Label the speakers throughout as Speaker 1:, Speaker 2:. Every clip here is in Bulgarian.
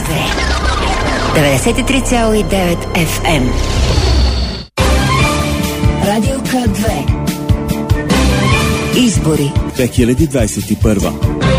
Speaker 1: 93,9 FM. Радио К2. Избори
Speaker 2: 2021.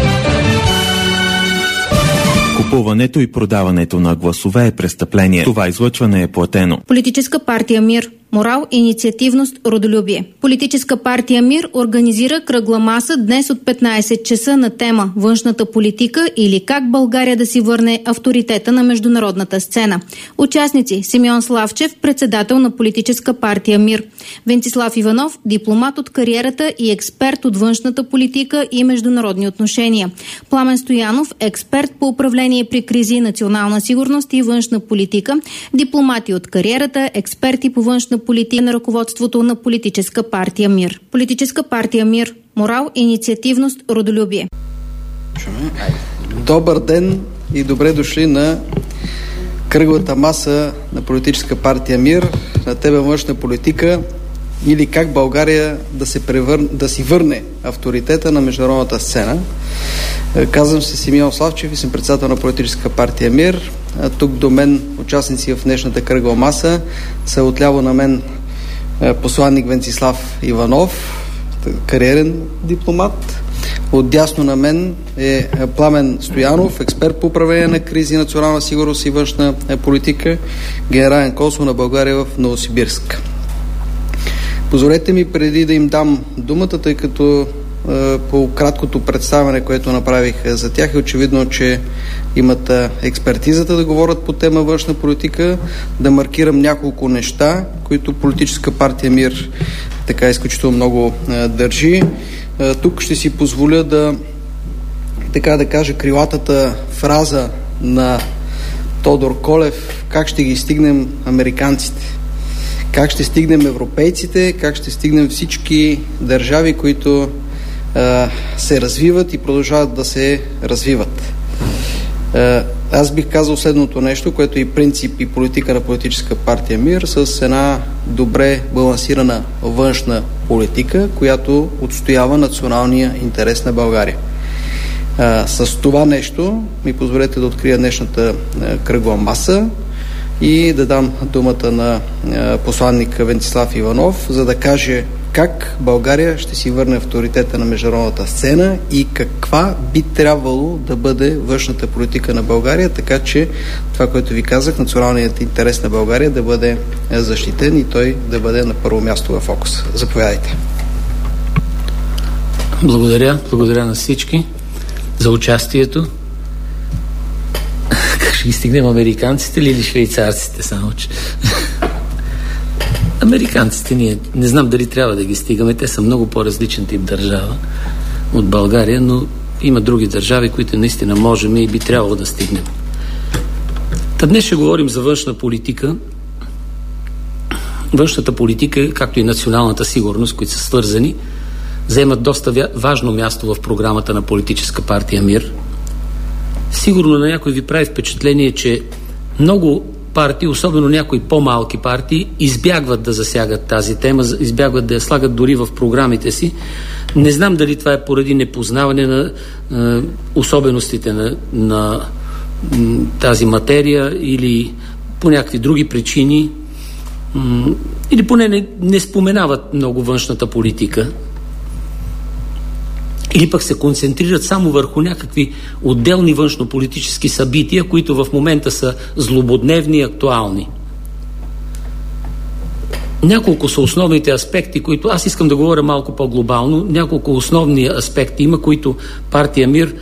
Speaker 2: Купуването и продаването на гласове е престъпление. Това излъчване е платено.
Speaker 3: Политическа партия МИР. Морал, инициативност, родолюбие. Политическа партия МИР организира кръгла маса днес от 15 часа на тема външната политика или как България да си върне авторитета на международната сцена. Участници: Симеон Славчев, председател на Политическа партия МИР; Венцислав Иванов, дипломат от кариерата и експерт от външната политика и международни отношения; Пламен Стоянов, експерт по управление при кризи, национална сигурност и външна политика; дипломати от кариерата, експерти по външна политика на ръководството на Политическа партия МИР. Политическа партия МИР. Морал, инициативност, родолюбие.
Speaker 4: Добър ден и добре дошли на кръглата маса на Политическа партия МИР, на тема външна политика или как България да си върне авторитета на международната сцена. Казвам се Симеон Славчев и съм председател на Политическа партия МИР. Тук до мен участници в днешната кръгла маса са отляво на мен посланник Венцислав Иванов, кариерен дипломат. Отдясно на мен е Пламен Стоянов, експерт по управление на кризи, национална сигурност и външна политика, генерален консул на България в Новосибирск. Позволете ми преди да им дам думата, тъй като по краткото представяне, което направих за тях, е очевидно, че имат експертизата да говорят по тема външна политика, да маркирам няколко неща, които Политическа партия МИР така изключително много държи. Тук ще си позволя да кажа крилатата фраза на Тодор Колев: как ще ги стигнем американците? Как ще стигнем европейците? Как ще стигнем всички държави, които се развиват и продължават да се развиват? Аз бих казал следното нещо, което и принцип и политика на Политическа партия МИР, с една добре балансирана външна политика, която отстоява националния интерес на България. С това нещо ми позволете да открия днешната кръгла маса и да дам думата на посланник Венцислав Иванов, за да каже как България ще си върне авторитета на международната сцена и каква би трябвало да бъде външната политика на България, така че това, което ви казах, националният интерес на България да бъде защитен и той да бъде на първо място в фокус. Заповядайте.
Speaker 5: Благодаря на всички за участието. Как ще ги стигнем, американците или швейцарците само, че... Американците ние не знам дали трябва да ги стигаме. Те са много по-различен тип държава от България, но има други държави, които наистина можем и би трябвало да стигнем. Днес ще говорим за външна политика. Външната политика, както и националната сигурност, които са свързани, заемат доста важно място в програмата на Политическа партия МИР. Сигурно на някой ви прави впечатление, че много партии, особено някои по-малки партии, избягват да засягат тази тема, избягват да я слагат дори в програмите си. Не знам дали това е поради непознаване на особеностите на тази материя или по някакви други причини, или поне не споменават много външната политика, или пък се концентрират само върху някакви отделни външнополитически събития, които в момента са злободневни и актуални. Няколко са основните аспекти, които аз искам да говоря малко по-глобално. Няколко основни аспекти има, които партия МИР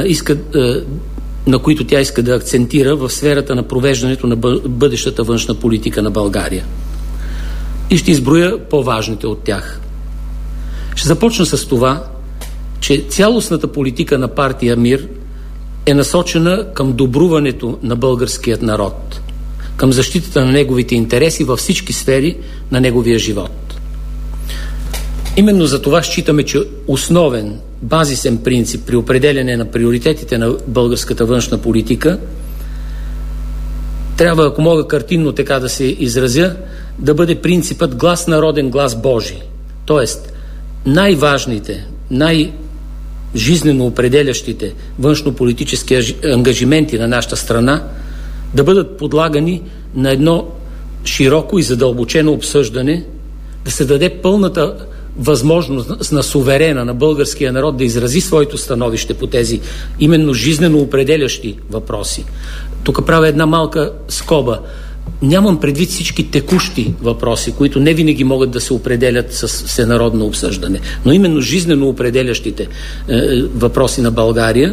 Speaker 5: на които тя иска да акцентира в сферата на провеждането на бъдещата външна политика на България. И ще изброя по-важните от тях. Ще започна с това, че цялостната политика на партия МИР е насочена към добруването на българският народ, към защитата на неговите интереси във всички сфери на неговия живот. Именно за това считаме, че основен, базисен принцип при определяне на приоритетите на българската външна политика трябва, ако мога картинно така да се изразя, да бъде принципът глас народен, глас Божий. Тоест, най-важните, жизнено определящите външнополитически ангажименти на нашата страна да бъдат подлагани на едно широко и задълбочено обсъждане, да се даде пълната възможност на суверена, на българския народ да изрази своето становище по тези именно жизнено определящи въпроси. Тук правя една малка скоба. Нямам предвид всички текущи въпроси, които не винаги могат да се определят с всенародно обсъждане, но именно жизнено определящите въпроси на България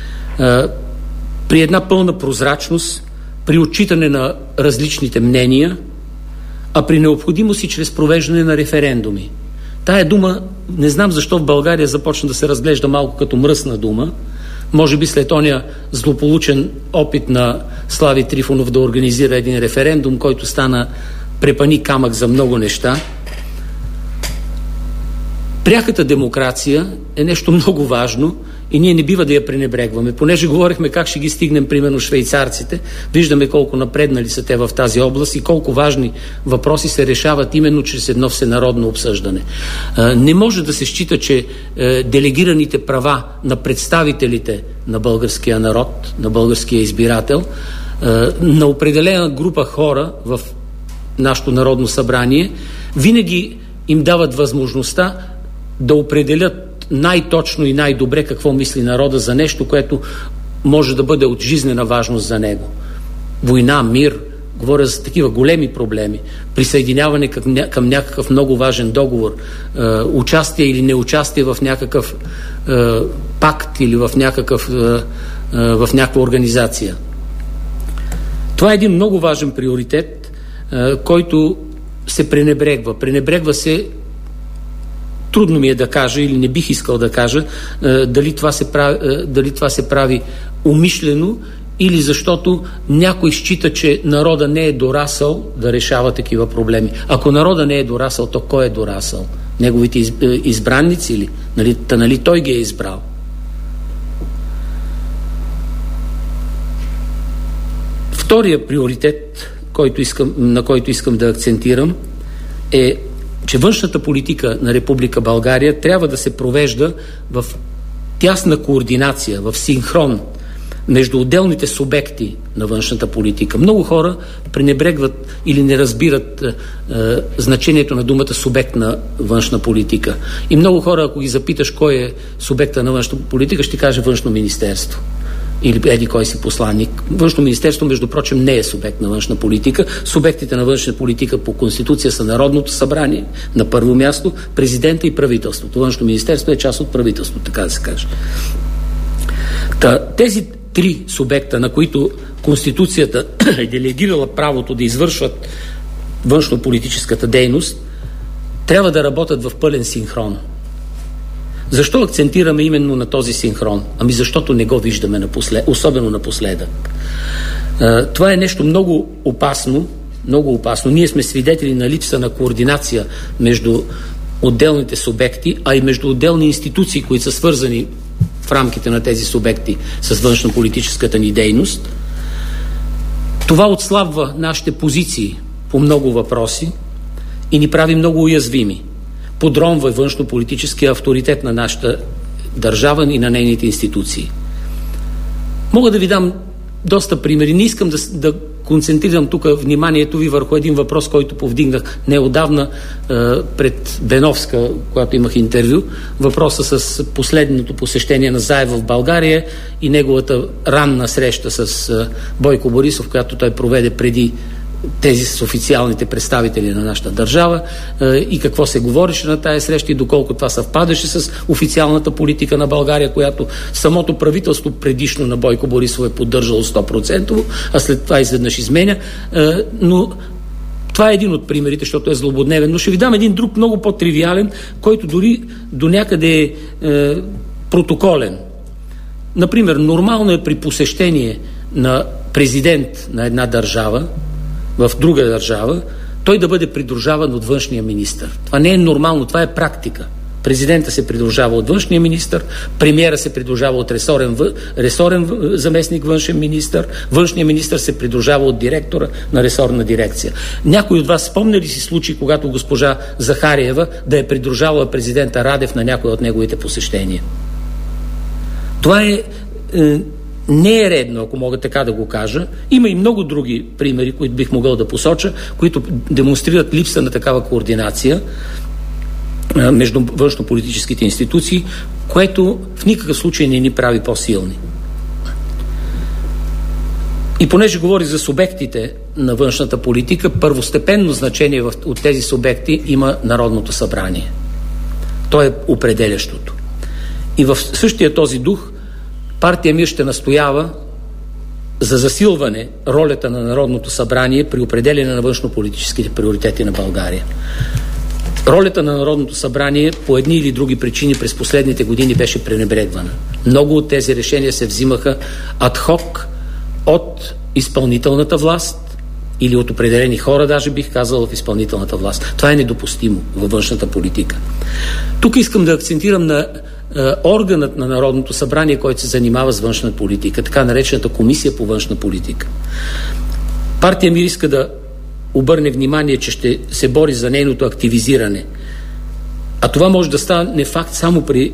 Speaker 5: при една пълна прозрачност, при отчитане на различните мнения, а при необходимост и чрез провеждане на референдуми. Тая дума, не знам защо в България започна да се разглежда малко като мръсна дума, може би след оня злополучен опит на Слави Трифонов да организира един референдум, който стана препани камък за много неща. Пряката демокрация е нещо много важно и ние не бива да я пренебрегваме. Понеже говорихме как ще ги стигнем, примерно, швейцарците, виждаме колко напреднали са те в тази област и колко важни въпроси се решават именно чрез едно всенародно обсъждане. Не може да се счита, че делегираните права на представителите на българския народ, на българския избирател, на определена група хора в нашето Народно събрание, винаги им дават възможността да определят най-точно и най-добре какво мисли народа за нещо, което може да бъде от жизнена важност за него. Война, мир, говоря за такива големи проблеми, присъединяване към някакъв много важен договор, участие или неучастие в някакъв пакт или в някаква организация. Това е един много важен приоритет, който се пренебрегва. Пренебрегва се, трудно ми е да кажа или не бих искал да кажа дали това се прави умишлено или защото някой счита, че народа не е дорасъл да решава такива проблеми. Ако народа не е дорасъл, то кой е дорасъл? Неговите избранници ли? Нали той ги е избрал? Втория приоритет, на който искам да акцентирам, е, че външната политика на Република България трябва да се провежда в тясна координация, в синхрон между отделните субекти на външната политика. Много хора пренебрегват или не разбират значението на думата субект на външна политика. И много хора, ако ги запиташ кой е субекта на външна политика, ще каже Външно министерство. Или еди кой си посланник. Външно министерство, между прочим, не е субект на външна политика. Субектите на външна политика по Конституция са Народното събрание, на първо място, президента и правителството. Външно министерство е част от правителството, така да се каже. Тези три субекта, на които Конституцията е делегирала правото да извършват външно-политическата дейност, трябва да работят в пълен синхрон. Защо акцентираме именно на този синхрон? Ами защото не го виждаме особено напоследък. Това е нещо много опасно, много опасно. Ние сме свидетели на липса на координация между отделните субекти, а и между отделни институции, които са свързани в рамките на тези субекти с външно-политическата ни дейност. Това отслабва нашите позиции по много въпроси и ни прави много уязвими. Подронва външно-политическия авторитет на нашата държава и на нейните институции. Мога да ви дам доста примери. Не искам да концентрирам тук вниманието ви върху един въпрос, който повдигнах неодавна пред Беновска, когато имах интервю. Въпроса с последното посещение на Заев в България и неговата ранна среща с Бойко Борисов, която той проведе преди тези с официалните представители на нашата държава и какво се говореше на тая среща и доколко това съвпадаше с официалната политика на България, която самото правителство предишно на Бойко Борисов е поддържало 100%, а след това изведнъж изменя. Но това е един от примерите, защото е злободневен. Но ще ви дам един друг, много по-тривиален, който дори до някъде е протоколен. Например, нормално е при посещение на президент на една държава, в друга държава, той да бъде придружаван от външния министър. Това не е нормално, това е практика. Президента се придружава от външния министър, премиера се придружава от ресорен заместник външен министър, външния министър се придружава от директора на ресорна дирекция. Някой от вас спомня ли си случай, когато госпожа Захариева да е придружавала президента Радев на някой от неговите посещения? Това не е редно, ако мога така да го кажа. Има и много други примери, които бих могъл да посоча, които демонстрират липса на такава координация между външнополитическите институции, което в никакъв случай не ни прави по-силни. И понеже говори за субектите на външната политика, първостепенно значение от тези субекти има Народното събрание. То е определящото. И в същия този дух партия МИР ще настоява за засилване ролята на Народното събрание при определяне на външнополитическите приоритети на България. Ролята на Народното събрание по едни или други причини през последните години беше пренебрегвана. Много от тези решения се взимаха адхок от изпълнителната власт или от определени хора, даже бих казал в изпълнителната власт. Това е недопустимо във външната политика. Тук искам да акцентирам на органът на Народното събрание, който се занимава с външна политика, така наречената Комисия по външна политика. Партия МИР иска да обърне внимание, че ще се бори за нейното активизиране. А това може да стане факт само при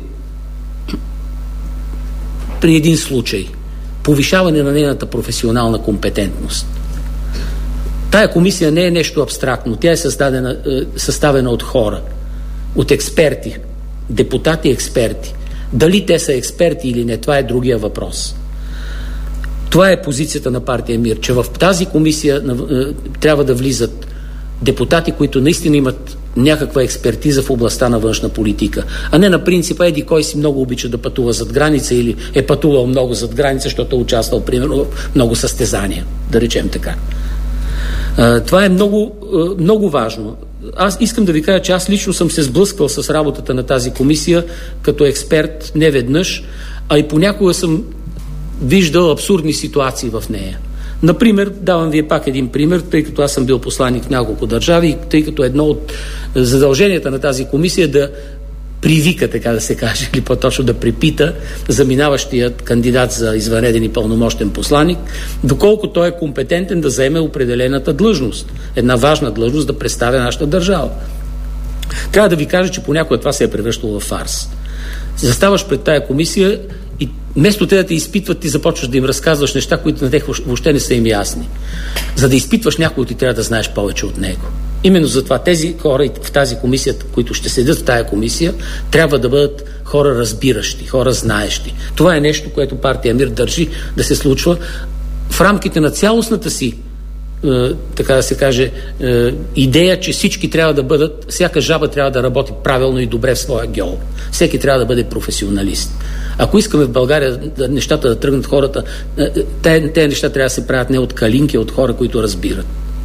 Speaker 5: един случай. Повишаване на нейната професионална компетентност. Тая комисия не е нещо абстрактно. Тя е съставена от хора, от експерти, депутати и експерти. Дали те са експерти или не, това е другия въпрос. Това е позицията на партия МИР, че в тази комисия трябва да влизат депутати, които наистина имат някаква експертиза в областта на външна политика, а не на принципа еди кой си много обича да пътува зад граница или е пътувал много зад граница, защото е участвал примерно в много състезания, да речем така. Това е много, много важно. Аз искам да ви кажа, че аз лично съм се сблъсквал с работата на тази комисия като експерт не веднъж, а и понякога съм виждал абсурдни ситуации в нея. Например, давам ви пак един пример, тъй като аз съм бил посланик в няколко държави и тъй като едно от задълженията на тази комисия е да привика, така да се каже, или по-точно да припита заминаващият кандидат за извънреден и пълномощен посланик, доколко той е компетентен да заеме определената длъжност, една важна длъжност да представя нашата държава. Трябва да ви кажа, че понякога това се е превръщало в фарс. Заставаш пред тая комисия и вместо те да те изпитват, ти започваш да им разказваш неща, които на тях въобще не са им ясни. За да изпитваш някой, ти трябва да знаеш повече от него. Именно затова тези хора в тази комисия, които ще седят в тая комисия, трябва да бъдат хора разбиращи, хора знаещи. Това е нещо, което партия МИР държи да се случва в рамките на цялостната си, така да се каже, идея, че всички трябва да бъдат, всяка жаба трябва да работи правилно и добре в своя гьол. Всеки трябва да бъде професионалист. Ако искаме в България нещата да тръгнат хората, тези неща трябва да се правят не от калинки, а от хора, които разбират.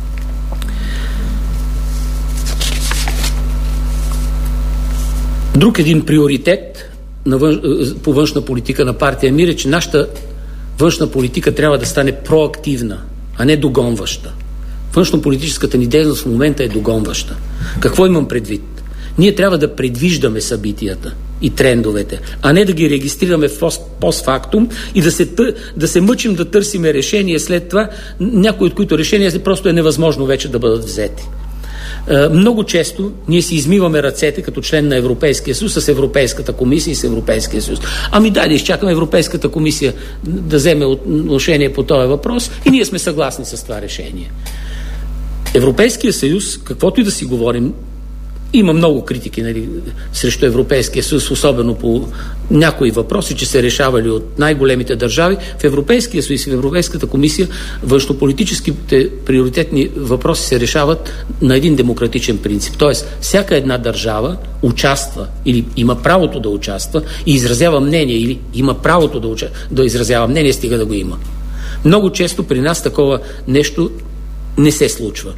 Speaker 5: Друг един приоритет по външна политика на партия МИР е, че нашата външна политика трябва да стане проактивна, а не догонваща. Външнополитическата ни дейност в момента е догонваща. Какво имам предвид? Ние трябва да предвиждаме събитията и трендовете, а не да ги регистрираме постфактум и да се мъчим да търсиме решение след това, някои от които решения просто е невъзможно вече да бъдат взети. Много често ние си измиваме ръцете като член на Европейския съюз с Европейската комисия и с Европейския съюз. Ами да изчакаме Европейската комисия да вземе отношение по този въпрос и ние сме съгласни с това решение. Европейския съюз, каквото и да си говорим, има много критики, нали, срещу Европейския съюз, особено по някои въпроси, че се решавали от най-големите държави. В Европейския съюз и в Европейската комисия външнополитическите приоритетни въпроси се решават на един демократичен принцип. Тоест, всяка една държава участва или има правото да участва и изразява мнение, или има правото да изразява мнение, стига да го има. Много често при нас такова нещо не се случва.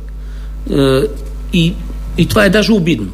Speaker 5: И това е даже обидно.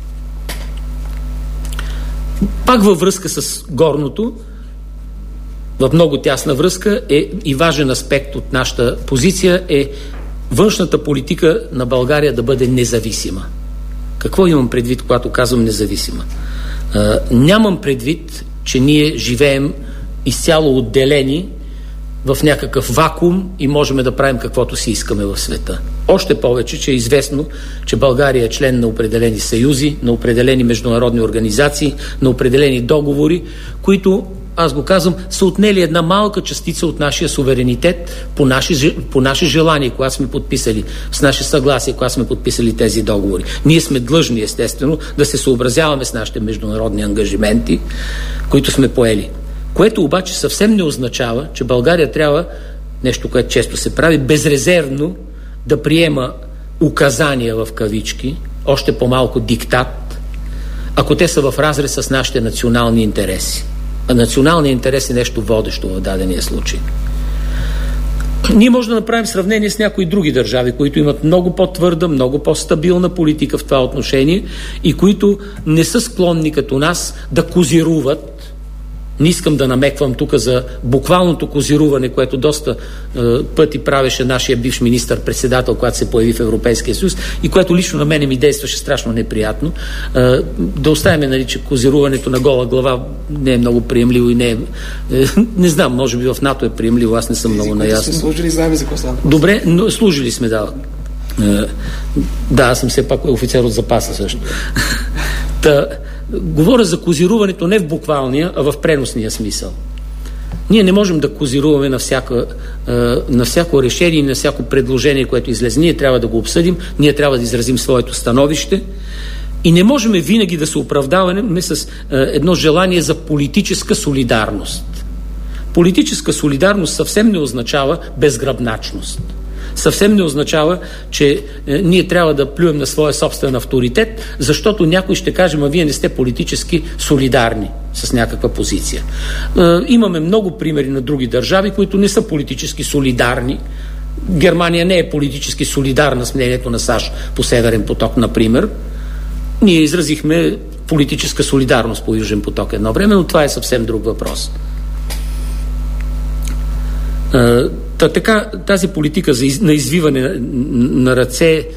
Speaker 5: Пак във връзка с горното, в много тясна връзка е и важен аспект от нашата позиция е външната политика на България да бъде независима. Какво имам предвид, когато казвам независима? Нямам предвид, че ние живеем изцяло отделени в някакъв вакуум и можем да правим каквото си искаме в света. Още повече, че е известно, че България е член на определени съюзи, на определени международни организации, на определени договори, които аз го казвам, са отнели една малка частица от нашия суверенитет по наше желание, когато сме подписали, с наше съгласие, когато сме подписали тези договори. Ние сме длъжни, естествено, да се съобразяваме с нашите международни ангажименти, които сме поели. Което обаче съвсем не означава, че България трябва, нещо, което често се прави, безрезервно да приема указания в кавички, още по-малко диктат, ако те са в разрез с нашите национални интереси. А националният интерес е нещо водещо в дадения случай. Ние можем да направим сравнение с някои други държави, които имат много по-твърда, много по-стабилна политика в това отношение и които не са склонни като нас да козируват. Не искам да намеквам тук за буквалното козируване, което доста пъти правеше нашия бивш министър-председател, когато се появи в Европейския съюз и което лично на мене ми действаше страшно неприятно. Да оставим, нали, че козируването на гола глава не е много приемливо и не е... не знам, може би в НАТО е приемливо, аз не съм много наясно.
Speaker 4: Служили, знаем за какво става.
Speaker 5: Добре, но служили сме, да. Да, аз съм все пак офицер от запаса също. Говоря за козируването не в буквалния, а в преносния смисъл. Ние не можем да козируваме на всяко решение и на всяко предложение, което излезе. Ние трябва да го обсъдим, ние трябва да изразим своето становище и не можем винаги да се оправдаваме с едно желание за политическа солидарност. Политическа солидарност съвсем не означава безгръбначност. Съвсем не означава, че ние трябва да плюем на своя собствен авторитет, защото някой ще каже, вие не сте политически солидарни с някаква позиция. Имаме много примери на други държави, които не са политически солидарни. Германия не е политически солидарна с мнението на САЩ по Северен поток, например. Ние изразихме политическа солидарност по Южен поток едно време, но това е съвсем друг въпрос. Така, тази политика на извиване на ръце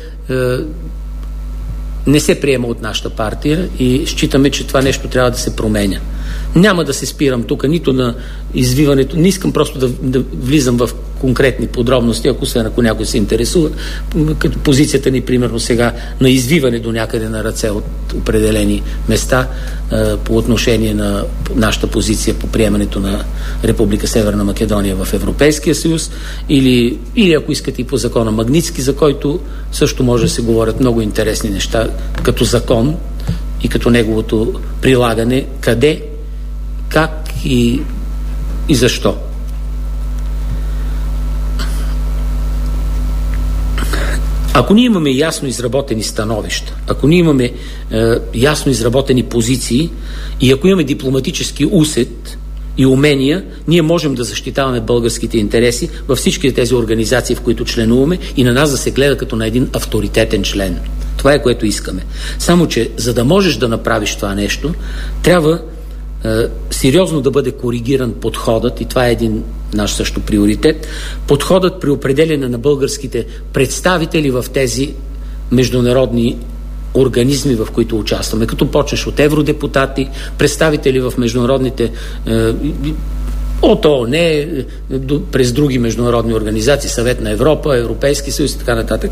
Speaker 5: не се приема от нашата партия и считаме, че това нещо трябва да се променя. Няма да се спирам тук нито на извиването, не искам просто да влизам в конкретни подробности, ако някой се интересува, като позицията ни, примерно сега, на извиване до някъде на ръце от определени места по отношение на нашата позиция по приемането на Република Северна Македония в Европейския съюз или ако искате и по закона Магнитски, за който също може да се говорят много интересни неща като закон и като неговото прилагане, къде, как и защо. Ако ние имаме ясно изработени становища, ако ние имаме ясно изработени позиции и ако имаме дипломатически усет и умения, ние можем да защитаваме българските интереси във всички тези организации, в които членуваме и на нас да се гледа като на един авторитетен член. Това е, което искаме. Само че, за да можеш да направиш това нещо, трябва сериозно да бъде коригиран подходът, и това е един наш също приоритет, подходът при определяне на българските представители в тези международни организми, в които участваме. Като почнеш от евродепутати, представители в международните от ООН, през други международни организации, Съвет на Европа, Европейски съюз и така нататък.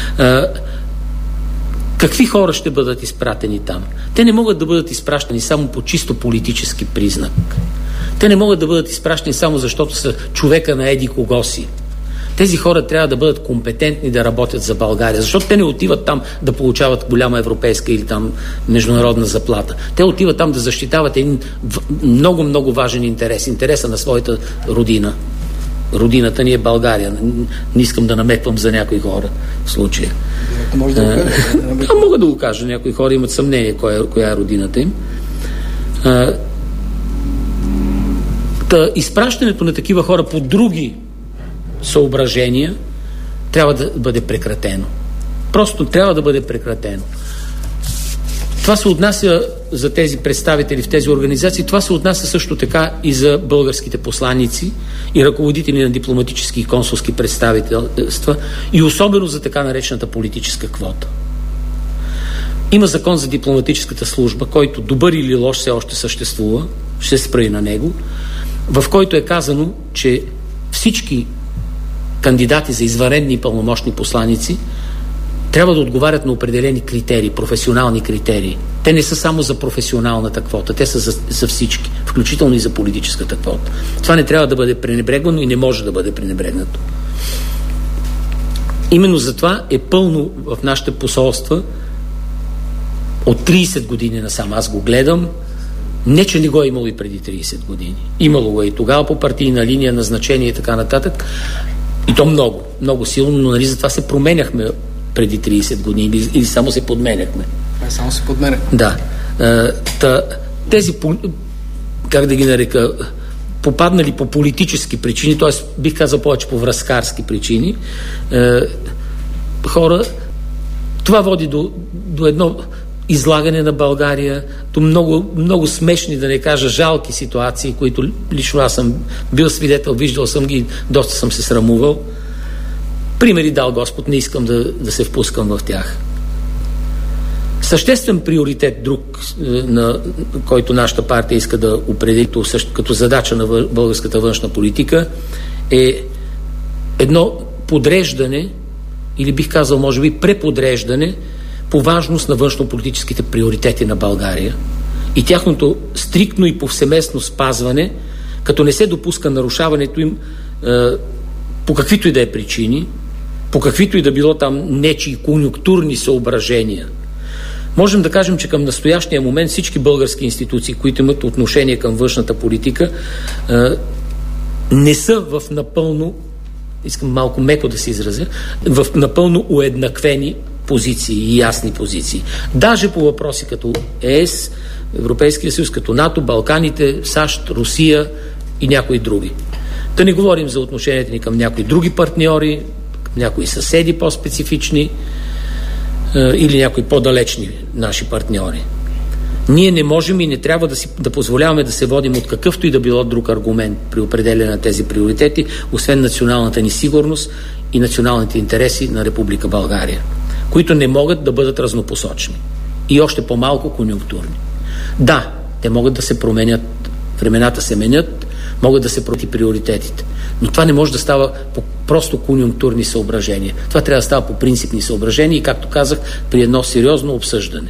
Speaker 5: Какви хора ще бъдат изпратени там? Те не могат да бъдат изпращани само по чисто политически признак. Те не могат да бъдат изпращани само защото са човека на еди кого си. Тези хора трябва да бъдат компетентни да работят за България, защото те не отиват там да получават голяма европейска или там международна заплата. Те отиват там да защитават един много, много важен интерес. Интереса на своята родина. Родината ни е България. Не искам да намеквам за някои хора в случая. Мога да го кажа. Някои хора имат съмнение коя е родината им. Изпращането на такива хора по други съображения трябва да бъде прекратено. Просто трябва да бъде прекратено. Това се отнася за тези представители в тези организации, това се отнася също така и за българските посланици и ръководители на дипломатически и консулски представителства и особено за така наречената политическа квота. Има закон за дипломатическата служба, който добър или лош все още съществува, ще спра и на него, в който е казано, че всички кандидати за извънредни и пълномощни посланици трябва да отговарят на определени критерии, професионални критерии. Те не са само за професионалната квота, те са за всички, включително и за политическата квота. Това не трябва да бъде пренебрегвано и не може да бъде пренебрегнато. Именно затова е пълно в нашите посолства от 30 години насам. Аз го гледам. Не, че не го е имало и преди 30 години. Имало го и тогава по партийна линия, назначение и така нататък. И то много, много силно, но нали затова се променяхме преди 30 години или само се подменяхме.
Speaker 4: Само се подменяхме.
Speaker 5: Да. Тези, как да ги нарека, попаднали по политически причини, т.е. бих казал повече по връзкарски причини, хора, това води до едно излагане на България, до много, много смешни, да не кажа жалки ситуации, които лично аз съм бил свидетел, виждал съм ги, доста съм се срамувал. Примери дал Господ, не искам да се впускам в тях. Съществен приоритет друг, който нашата партия иска да определи като задача на българската външна политика, е едно подреждане, или бих казал, може би, преподреждане по важност на външнополитическите приоритети на България и тяхното стриктно и повсеместно спазване, като не се допуска нарушаването им по каквито и да е причини, по каквито и да било там нечии конюнктурни съображения. Можем да кажем, че към настоящия момент всички български институции, които имат отношение към външната политика, не са в напълно, искам малко меко да се изразя, в напълно уеднаквени позиции и ясни позиции. Даже по въпроси като ЕС, Европейския съюз, като НАТО, Балканите, САЩ, Русия и някои други. Да не говорим за отношенията ни към някои други партньори, някои съседи по-специфични или някои по-далечни наши партньори. Ние не можем и не трябва да позволяваме да се водим от какъвто и да било друг аргумент при определяне на тези приоритети, освен националната ни сигурност и националните интереси на Република България, които не могат да бъдат разнопосочни и още по-малко конюнктурни. Да, те могат да се променят, времената се менят, могат да се променят приоритетите, но това не може да става по просто конюнктурни съображения. Това трябва да става по принципни съображения и, както казах, при едно сериозно обсъждане.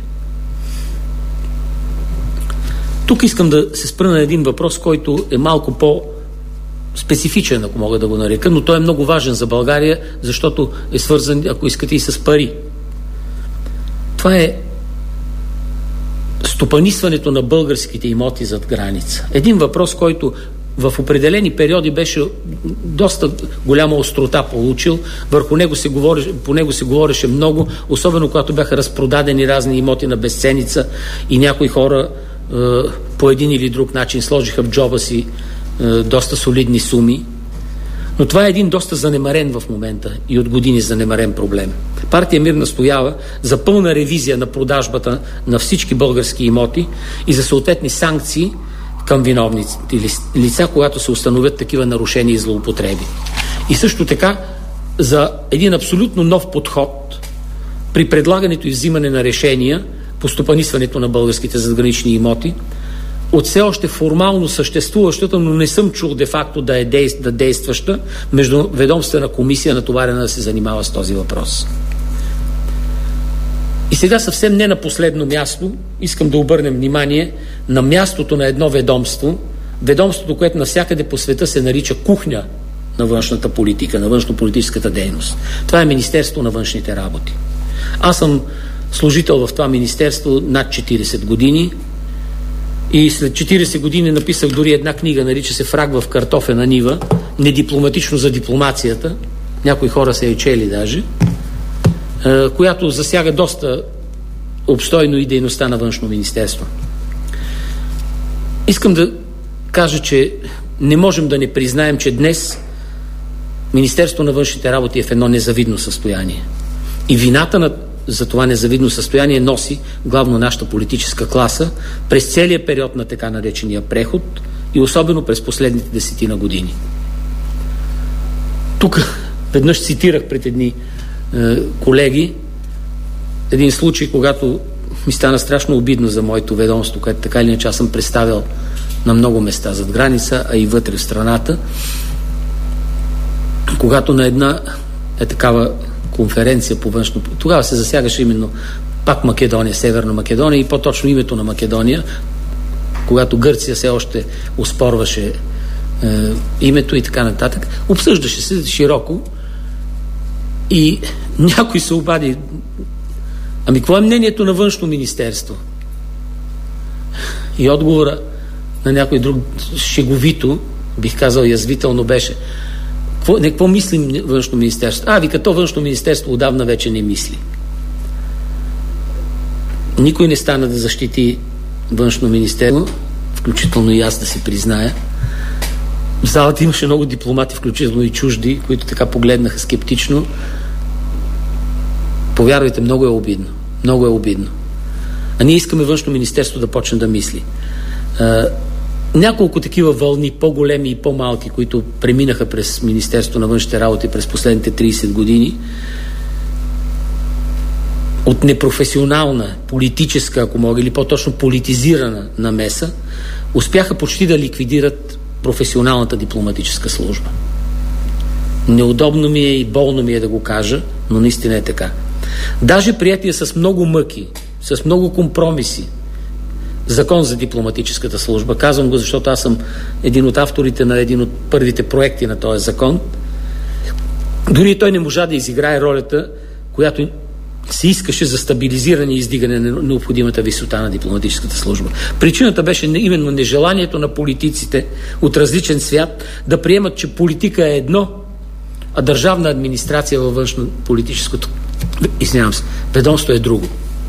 Speaker 5: Тук искам да се спра на един въпрос, който е малко по-специфичен, ако мога да го нарека, но той е много важен за България, защото е свързан, ако искате, и с пари. Това е стопанисването на българските имоти зад граница. Един въпрос, който в определени периоди беше доста голяма острота получил. По него се говореше много, особено когато бяха разпродадени разни имоти на безценица и някои хора по един или друг начин сложиха в джоба си доста солидни суми. Но това е един доста занемарен в момента и от години занемарен проблем. Партия Мир настоява за пълна ревизия на продажбата на всички български имоти и за съответни санкции към виновниците лица, когато се установят такива нарушения и злоупотреби. И също така за един абсолютно нов подход при предлагането и взимане на решения по стопанисването на българските задгранични имоти от все още формално съществуващата, но не съм чул де-факто да действаща междуведомствена комисия, натоварена да се занимава с този въпрос. И сега съвсем не на последно място искам да обърнем внимание на мястото на едно ведомството, което навсякъде по света се нарича кухня на външната политика, на външнополитическата дейност. Това е Министерство на външните работи. Аз съм служител в това министерство над 40 години и след 40 години написах дори една книга, нарича се "Фраг в картофена нива", недипломатично за дипломацията, някои хора се е чели даже, която засяга доста обстойно и дейността на външно министерство. Искам да кажа, че не можем да не признаем, че днес Министерство на външните работи е в едно незавидно състояние. И вината за това незавидно състояние носи главно нашата политическа класа през целия период на така наречения преход и особено през последните 10 години. Тук веднъж цитирах пред едни колеги един случай, когато ми стана страшно обидно за моето ведомство, което така или иначе аз съм представил на много места зад граница, а и вътре в страната, когато на една такава конференция по външно... Тогава се засягаше именно пак Македония, Северна Македония и по-точно името на Македония, когато Гърция все още оспорваше името и така нататък. Обсъждаше се широко и някой се обади: ами какво е мнението на Външно министерство? И отговора на някой друг шеговито, бих казал язвително, беше: какво мислим Външно министерство? Вика, то Външно министерство отдавна вече не мисли. Никой не стана да защити Външно министерство, включително и аз да си призная. В залата имаше много дипломати, включително и чужди, които така погледнаха скептично. Повярвайте, много е обидно. Много е обидно. А ние искаме Външно министерство да почне да мисли. Няколко такива вълни, по-големи и по-малки, които преминаха през Министерство на външните работи през последните 30 години, от непрофесионална, политическа, ако мога, или по-точно политизирана намеса, успяха почти да ликвидират професионалната дипломатическа служба. Неудобно ми е и болно ми е да го кажа, но наистина е така. Даже приятия с много мъки, с много компромиси, Закон за дипломатическата служба, казвам го, защото аз съм един от авторите на един от първите проекти на този закон, дори той не можа да изиграе ролята, която се искаше за стабилизиране и издигане на необходимата висота на дипломатическата служба. Причината беше именно нежеланието на политиците от различен свят да приемат, че политика е едно, а държавна администрация във външно-политическото ведомство е друго.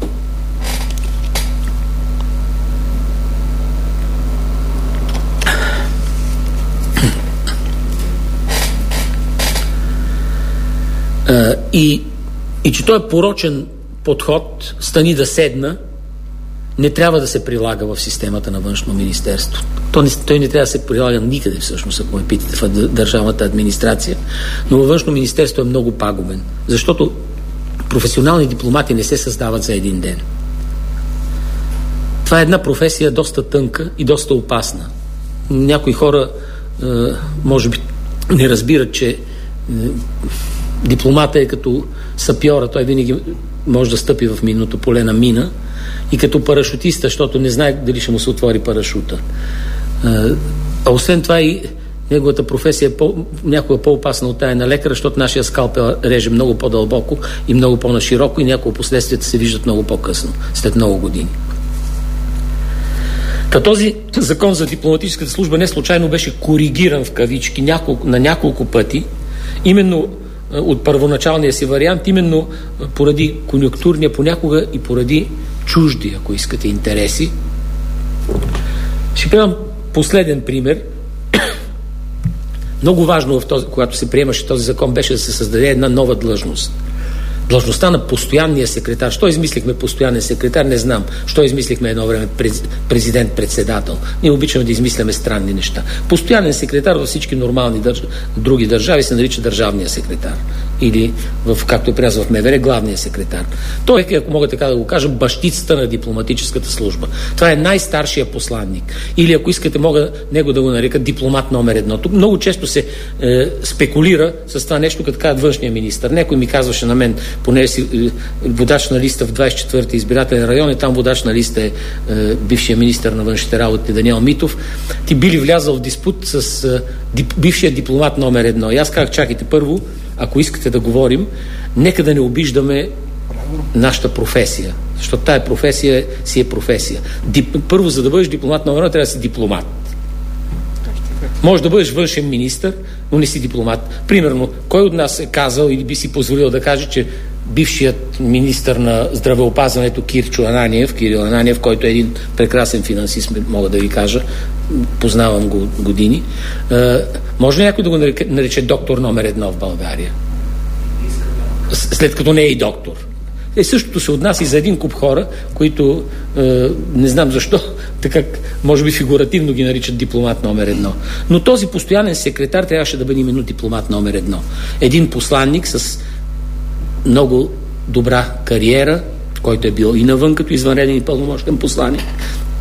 Speaker 5: И че той е порочен подход, стани да седна, не трябва да се прилага в системата на Външно министерство. Той не трябва да се прилага никъде, всъщност, ако ме питате, в държавната администрация. Но във Външно министерство е много пагубен, защото професионални дипломати не се създават за един ден. Това е една професия доста тънка и доста опасна. Някои хора може би не разбират, че дипломата е като сапьора, той винаги може да стъпи в минното поле на мина, и като парашутиста, защото не знае дали ще му се отвори парашута. А освен това и неговата професия е някога по-опасна от тая на лекара, защото нашия скалпел реже много по-дълбоко и много по-нашироко и някои последствията се виждат много по-късно, след много години. Този закон за дипломатическата служба не случайно беше коригиран в кавички на няколко пъти, именно от първоначалния си вариант, именно поради конюнктурния понякога и поради чужди, ако искате, интереси. Ще приемам последен пример. Много важно, когато се приемаше този закон, беше да се създаде една нова длъжност. Длъжността на постоянния секретар. Що измислихме постоянен секретар? Не знам. Що измислихме едно време президент-председател? Ние обичаме да измисляме странни неща. Постоянен секретар във всички нормални други държави се нарича държавния секретар. Или, както е приказва в МВР, главния секретар. Той е, ако мога така да го кажа, бащицата на дипломатическата служба. Това е най-старшия посланник. Или, ако искате, мога него да го нарека дипломат номер 1. Тук много често се спекулира с това нещо, като казват външния министър. Някой ми казваше на мен, понеже си водач на листа в 24-ти избирателен район, и там водач на листа е бившия министър на външните работи Даниел Митов, ти би ли влязал в диспут с бившия дипломат номер 1? И аз казах: чакайте, първо, ако искате да говорим, нека да не обиждаме нашата професия, защото тая професия си е професия. Първо, за да бъдеш дипломат номер 1, трябва да си дипломат. Може да бъдеш външен министър, но не си дипломат. Примерно, кой от нас е казал или би си позволил да каже, че бившият министър на здравеопазването Кирил Ананиев, който е един прекрасен финансист, мога да ви кажа, познавам го години, може ли някой да го нарече доктор номер 1 в България? След като не е и доктор. Същото се отнася и за един куп хора, които не знам защо, така може би фигуративно ги наричат дипломат номер 1. Но този постоянен секретар трябваше да бъде именно дипломат номер 1. Един посланник с много добра кариера, който е бил и навън като извънреден и пълномощен посланник,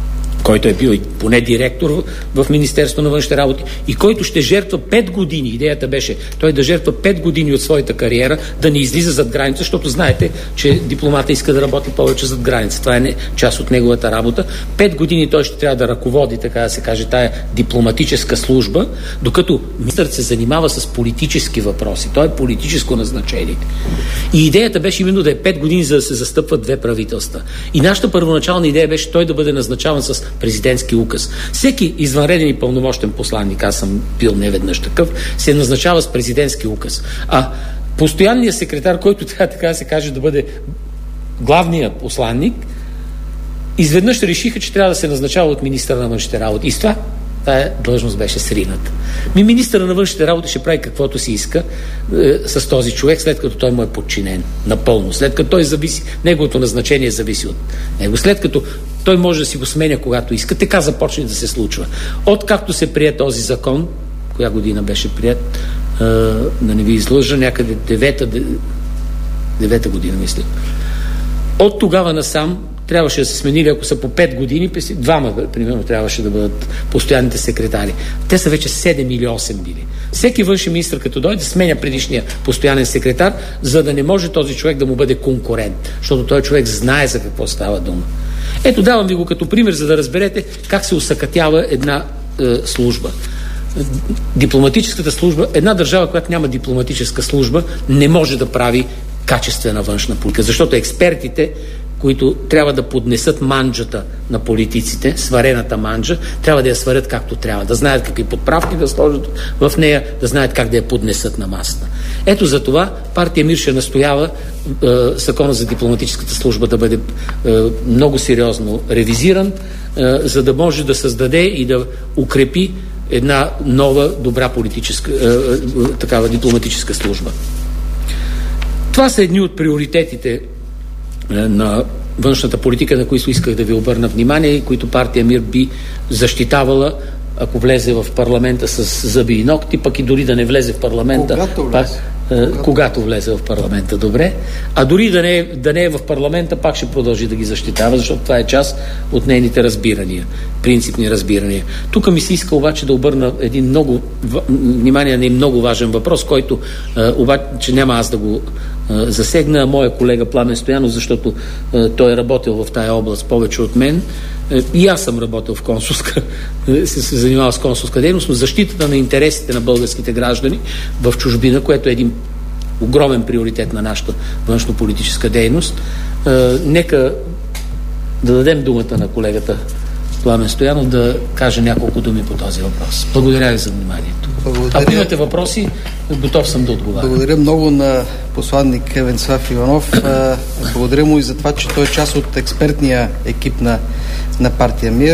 Speaker 5: който е бил поне директор в Министерство на външните работи и който ще жертва 5 години. Идеята беше той да жертва 5 години от своята кариера, да не излиза зад граница, защото знаете, че дипломата иска да работи повече зад граница. Това е част от неговата работа. 5 години той ще трябва да ръководи, така да се каже, тая дипломатическа служба, докато министърът се занимава с политически въпроси. Той е политическо назначение. И идеята беше именно да е 5 години, за да се застъпват две правителства. И нашата първоначална идея беше той да бъде назначаван с президентски указ. Всеки извънреден и пълномощен посланник, аз съм бил неведнъж такъв, се назначава с президентски указ. А постоянният секретар, който трябва, така да се каже, да бъде главният посланник, изведнъж решиха, че трябва да се назначава от министъра на външните работи. И с това тая длъжност беше срината. Министъра на външните работи ще прави каквото си иска с този човек, след като той му е подчинен напълно, след като той зависи, неговото назначение зависи от него, след като той може да си го сменя когато иска. Така започне да се случва. Откакто се прие този закон, коя година беше прият, да не ви излъжа, някъде 9-та година, мисля. От тогава насам трябваше да се сменили, ако са по 5 години, двама, примерно, трябваше да бъдат постоянните секретари. Те са вече 7 или 8 били. Всеки външен министър, като дойде, сменя предишния постоянен секретар, за да не може този човек да му бъде конкурент, защото този човек знае за какво става дума. Ето, давам ви го като пример, за да разберете как се усъкътява една служба. Дипломатическата служба, една държава, която няма дипломатическа служба, не може да прави качествена външна политика, защото експертите, които трябва да поднесат манджата на политиците, сварената манджа, трябва да я сварят както трябва, да знаят какви подправки да сложат в нея, да знаят как да я поднесат на масата. Ето за това партия МИР ще настоява закона за дипломатическата служба да бъде много сериозно ревизиран, за да може да създаде и да укрепи една нова, добра политическа, такава дипломатическа служба. Това са едни от приоритетите на външната политика, на които исках да ви обърна внимание и които партия МИР би защитавала, ако влезе в парламента с зъби и ногти, пък и дори да не влезе в парламента. Когато влезе в парламента, добре. А дори да не е в парламента, пак ще продължи да ги защитава, защото това е част от нейните разбирания, принципни разбирания. Тук ми се иска обаче да обърна внимание на много важен въпрос, който обаче няма аз да го засегна, моя колега Пламен Стоянов, защото той е работил в тая област повече от мен. И аз съм работил в консулска, се занимавал с консулска дейност, но защитата на интересите на българските граждани в чужбина, което е един огромен приоритет на нашата външно-политическа дейност. Нека да дадем думата на колегата Пламен Стоянов да каже няколко думи по този въпрос. Благодаря ви за вниманието. Ако имате въпроси, готов съм да отговаря.
Speaker 4: Благодаря много на посланник Венцислав Иванов. Благодаря му и за това, че той е част от експертния екип на партия МИР.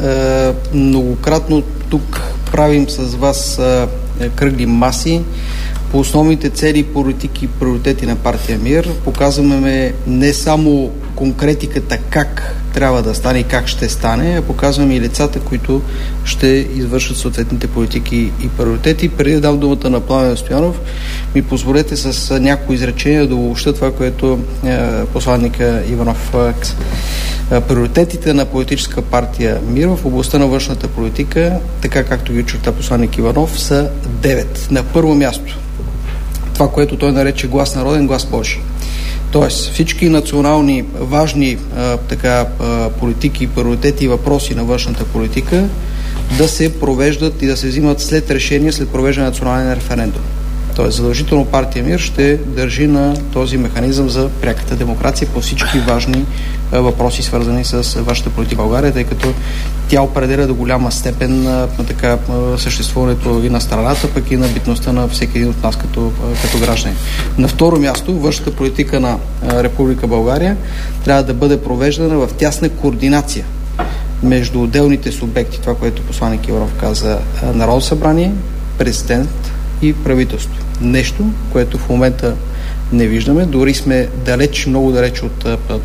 Speaker 4: Многократно тук правим с вас кръгли маси по основните цели, политики и приоритети на партия МИР. Показваме не само конкретиката как трябва да стане и как ще стане, а показваме и лицата, които ще извършат съответните политики и приоритети. Преди да дам думата на Пламен Стоянов, ми позволете с някои изречения да обобщя това, което посланника Иванов. Приоритетите на политическа партия МИР в областта на външната политика, така както ги очерта посланник Иванов, са 9. На първо място това, което той нарече глас народен, глас Божи. Тоест всички национални важни политики, приоритети и въпроси на външната политика да се провеждат и да се взимат след решение, след провеждане на национален референдум. Тоест задължително партия МИР ще държи на този механизъм за пряката демокрация по всички важни въпроси, свързани с вашата политика в България, тъй като тя определя до голяма степен на съществуването и на страната, пък и на битността на всеки един от нас като граждани. На второ място, външната политика на Република България трябва да бъде провеждана в тясна координация между отделните субекти, това, което посланник Иванов каза, Народно събрание, президент и правителство. Нещо, което в момента не виждаме. Дори сме много далеч от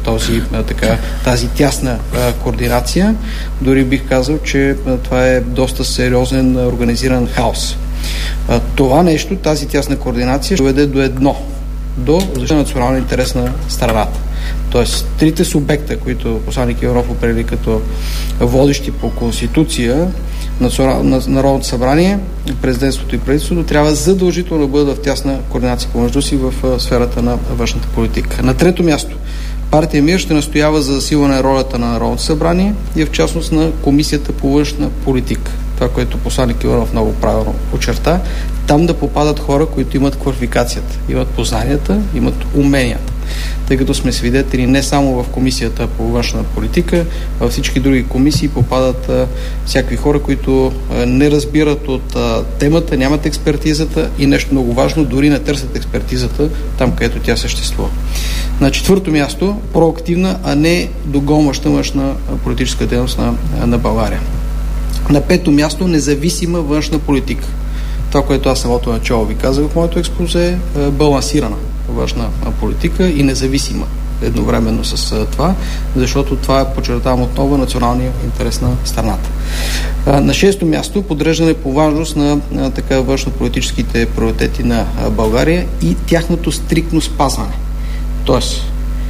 Speaker 4: тази тясна координация. Дори бих казал, че това е доста сериозен организиран хаос. Това нещо, тази тясна координация ще доведе до защита на националния интерес на страната. Тоест, трите субекта, които посланик Иванов определи като водещи по Конституция, Народното събрание, президентството и правителството, трябва задължително да бъдат в тясна координация помежду си в сферата на външната политика. На трето място, партия МИР ще настоява за засилване ролята на Народното събрание и в частност на Комисията по външна политика. Това, което посланик Иванов много правилно очерта, там да попадат хора, които имат квалификацията, имат познанията, имат уменията. Тъй като сме свидетели не само в Комисията по външна политика, във всички други комисии попадат всякакви хора, които не разбират от темата, нямат експертизата и нещо много важно, дори не търсят експертизата там, където тя съществува. На четвърто място, проактивна, а не догонваща външна политическа дейност на България. На пето място, независима външна политика. Това, което аз самото начало ви казах в моето експозе, е балансирана външна политика и независима едновременно с това, защото това е, подчертавам отново, националния интерес на страната. На шесто място, подреждане по важност на така външно-политическите приоритети на България и тяхното стриктно спазване. Тоест,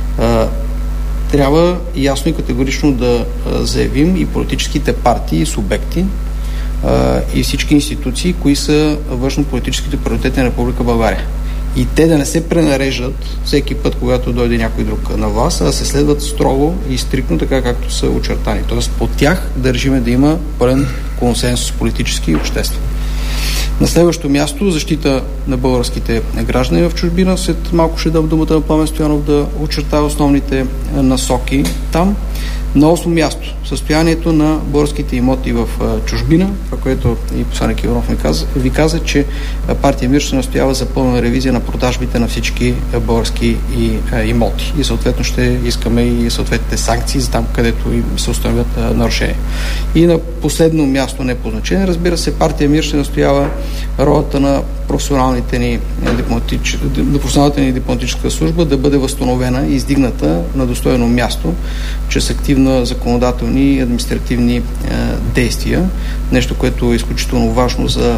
Speaker 4: трябва ясно и категорично да заявим и политическите партии и субекти и всички институции, кои са външно-политическите приоритети на Република България. И те да не се пренареждат всеки път, когато дойде някой друг на власт, а да се следват строго и стриктно, така както са очертани. Тоест по тях държиме да има пълен консенсус политически и обществен. На следващо място, защита на българските граждани в чужбина. След малко ще дам думата на Пламен Стоянов да очертава основните насоки там. На 8 място, състоянието на българските имоти в чужбина, това, което и посланик Иванов ви каза, че партия МИР ще настоява за пълна ревизия на продажбите на всички български имоти. И съответно ще искаме и съответните санкции за там, където им се установят нарушения. И на последно място, не по значение, разбира се, партия МИР ще настоява ролята на професионалната ни дипломатическа служба да бъде възстановена и издигната на достойно място чрез активна законодателни и административни действия. Нещо, което е изключително важно за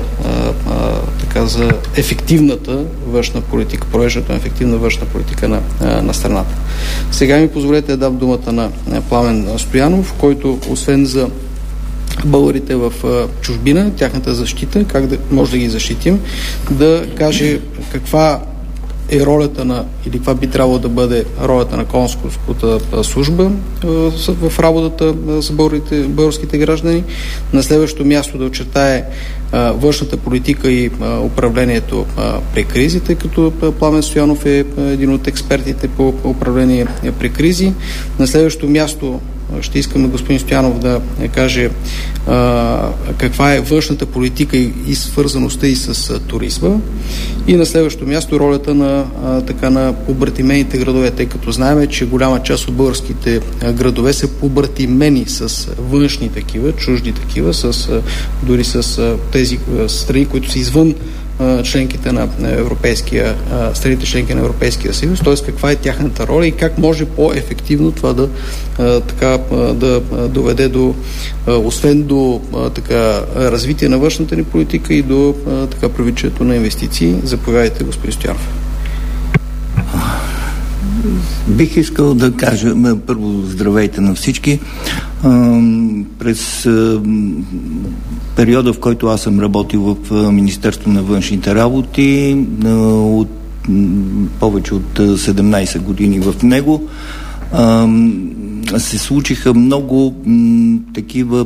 Speaker 4: ефективната външна политика, провеждането на ефективна външна политика на страната. Сега ми позволете да дам думата на Пламен Стоянов, който освен за българите в чужбина, тяхната защита, как да може да ги защитим, да каже каква е ролята или каква би трябвало да бъде ролята на консулската служба в работата с българските граждани. На следващото място да очертае външната политика и управлението при кризи, тъй като Пламен Стоянов е един от експертите по управление при кризи. На следващото място ще искаме господин Стоянов да каже каква е външната политика и свързаността и с туризма. И на следващото място ролята на побратимените градове, тъй като знаем, че голяма част от българските градове са побратимени с външни такива, чужди такива, дори с тези страни, които са извън членките на страните членки на Европейския съюз, т.е. каква е тяхната роля и как може по-ефективно това да доведе до, освен до развитие на външната ни политика и до привличането на инвестиции. Заповядайте, господин Стоянов.
Speaker 6: Бих искал да кажа първо здравейте на всички. През периода, в който аз съм работил в Министерство на външните работи, от повече от 17 години в него, се случиха много такива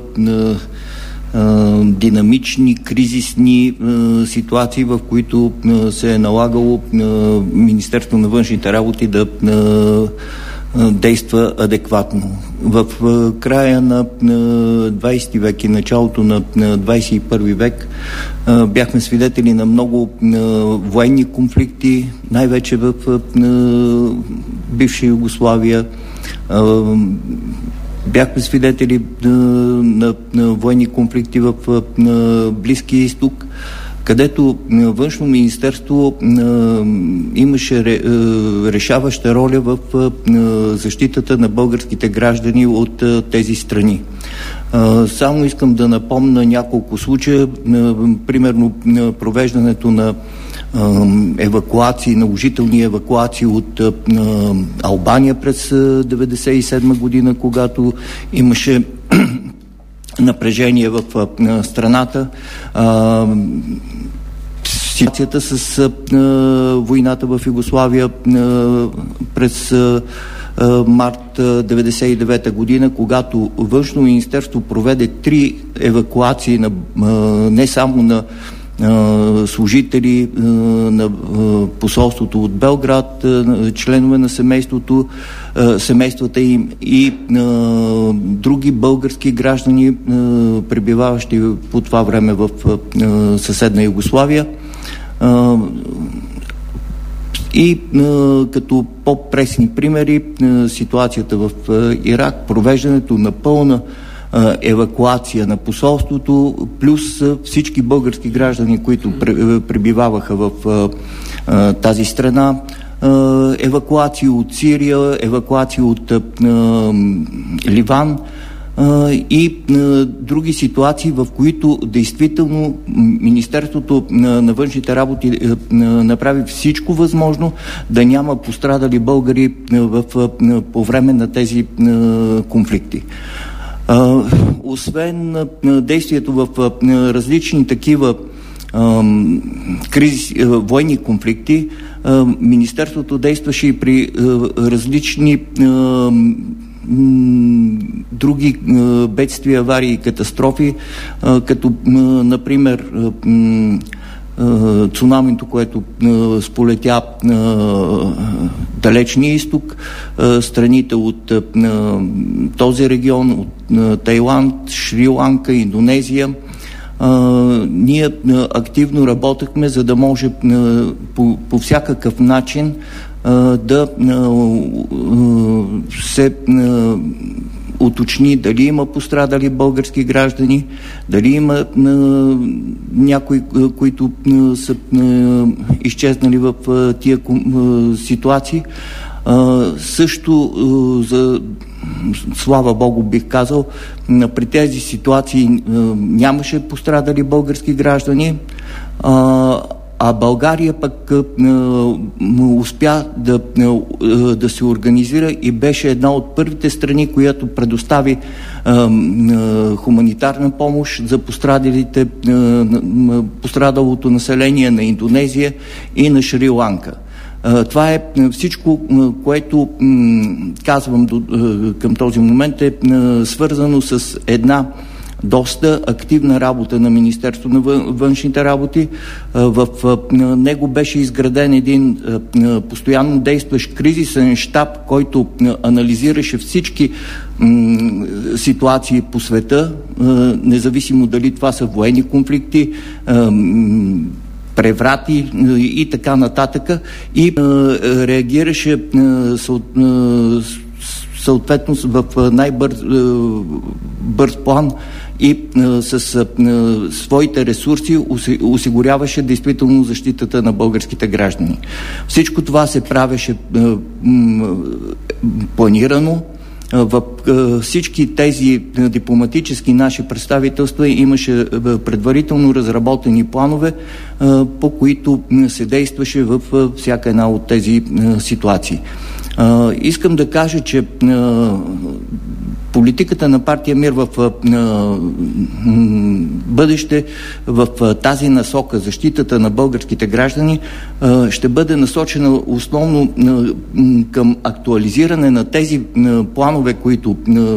Speaker 6: динамични, кризисни ситуации, в които се е налагало Министерство на външните работи да действа адекватно. В края на 20 век и началото на 21 век бяхме свидетели на много военни конфликти, най-вече в бивша Югославия. Бяхме свидетели на военни конфликти в Близкия изток, където Външно министерство имаше решаваща роля в защитата на българските граждани от тези страни. Само искам да напомня няколко случая, примерно провеждането на евакуации, наложителни евакуации от Албания през 1997 година, когато имаше напрежение в страната. Ситуацията с войната в Югославия през март 1999 година, когато Външно министерство проведе 3 евакуации не само на служители на посолството от Белград, членове на семействата им и други български граждани, пребиваващи по това време в съседна Югославия. И като по-пресни примери, ситуацията в Ирак, провеждането на пълна евакуация на посолството, плюс всички български граждани, които пребиваваха в тази страна, евакуации от Сирия, евакуации от Ливан и други ситуации, в които действително Министерството на външните работи направи всичко възможно да няма пострадали българи по време на тези конфликти. Освен действието в различни такива военни конфликти, Министерството действаше и при различни други бедствия, аварии и катастрофи, като например цунамито, което сполетя Далечния изток, страните от този регион, от Тайланд, Шри-Ланка, Индонезия. Ние активно работехме, за да може по всякакъв начин да се уточни дали има пострадали български граждани, дали има някои, които са изчезнали в тия ситуации. Също слава Богу, бих казал, при тези ситуации нямаше пострадали български граждани, а България пък успя да се организира и беше една от първите страни, която предостави хуманитарна помощ за пострадалото население на Индонезия и на Шри-Ланка. Това е всичко, което казвам към този момент, е свързано с една доста активна работа на Министерството на външните работи. В него беше изграден един постоянно действащ кризисен щаб, който анализираше всички ситуации по света, независимо дали това са военни конфликти, преврати и така нататък, и реагираше съответно в най-бърз план и с своите ресурси осигуряваше действително защитата на българските граждани. Всичко това се правеше планирано. В всички тези дипломатически наши представителства имаше предварително разработени планове, по които се действаше в всяка една от тези ситуации. Искам да кажа, че политиката на партия МИР в бъдеще в тази насока, защитата на българските граждани, ще бъде насочена основно към актуализиране на тези планове, които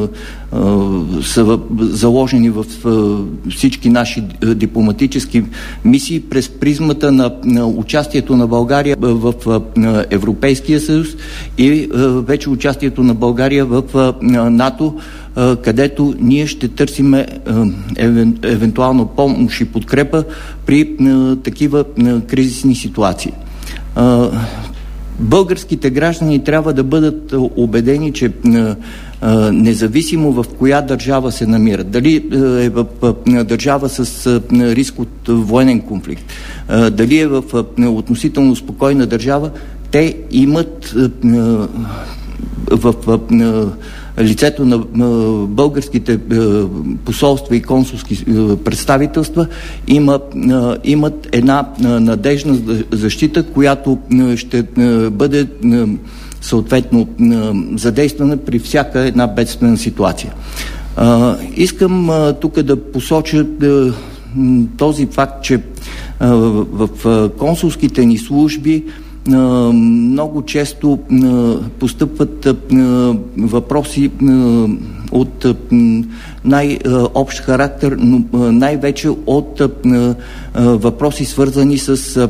Speaker 6: са заложени в всички наши дипломатически мисии през призмата на участието на България в Европейския съюз и вече участието на България в НАТО, където ние ще търсиме евентуално помощ и подкрепа при такива кризисни ситуации. Българските граждани трябва да бъдат убедени, че независимо в коя държава се намират, дали е в държава с риск от военен конфликт, дали е в относително спокойна държава, те имат в лицето на българските посолства и консулски представителства имат една надежна защита, която ще бъде съответно задействана при всяка една бедствена ситуация. Искам тук да посоча този факт, че в консулските ни служби много често постъпват въпроси от най-общ характер, но най-вече от въпроси, свързани с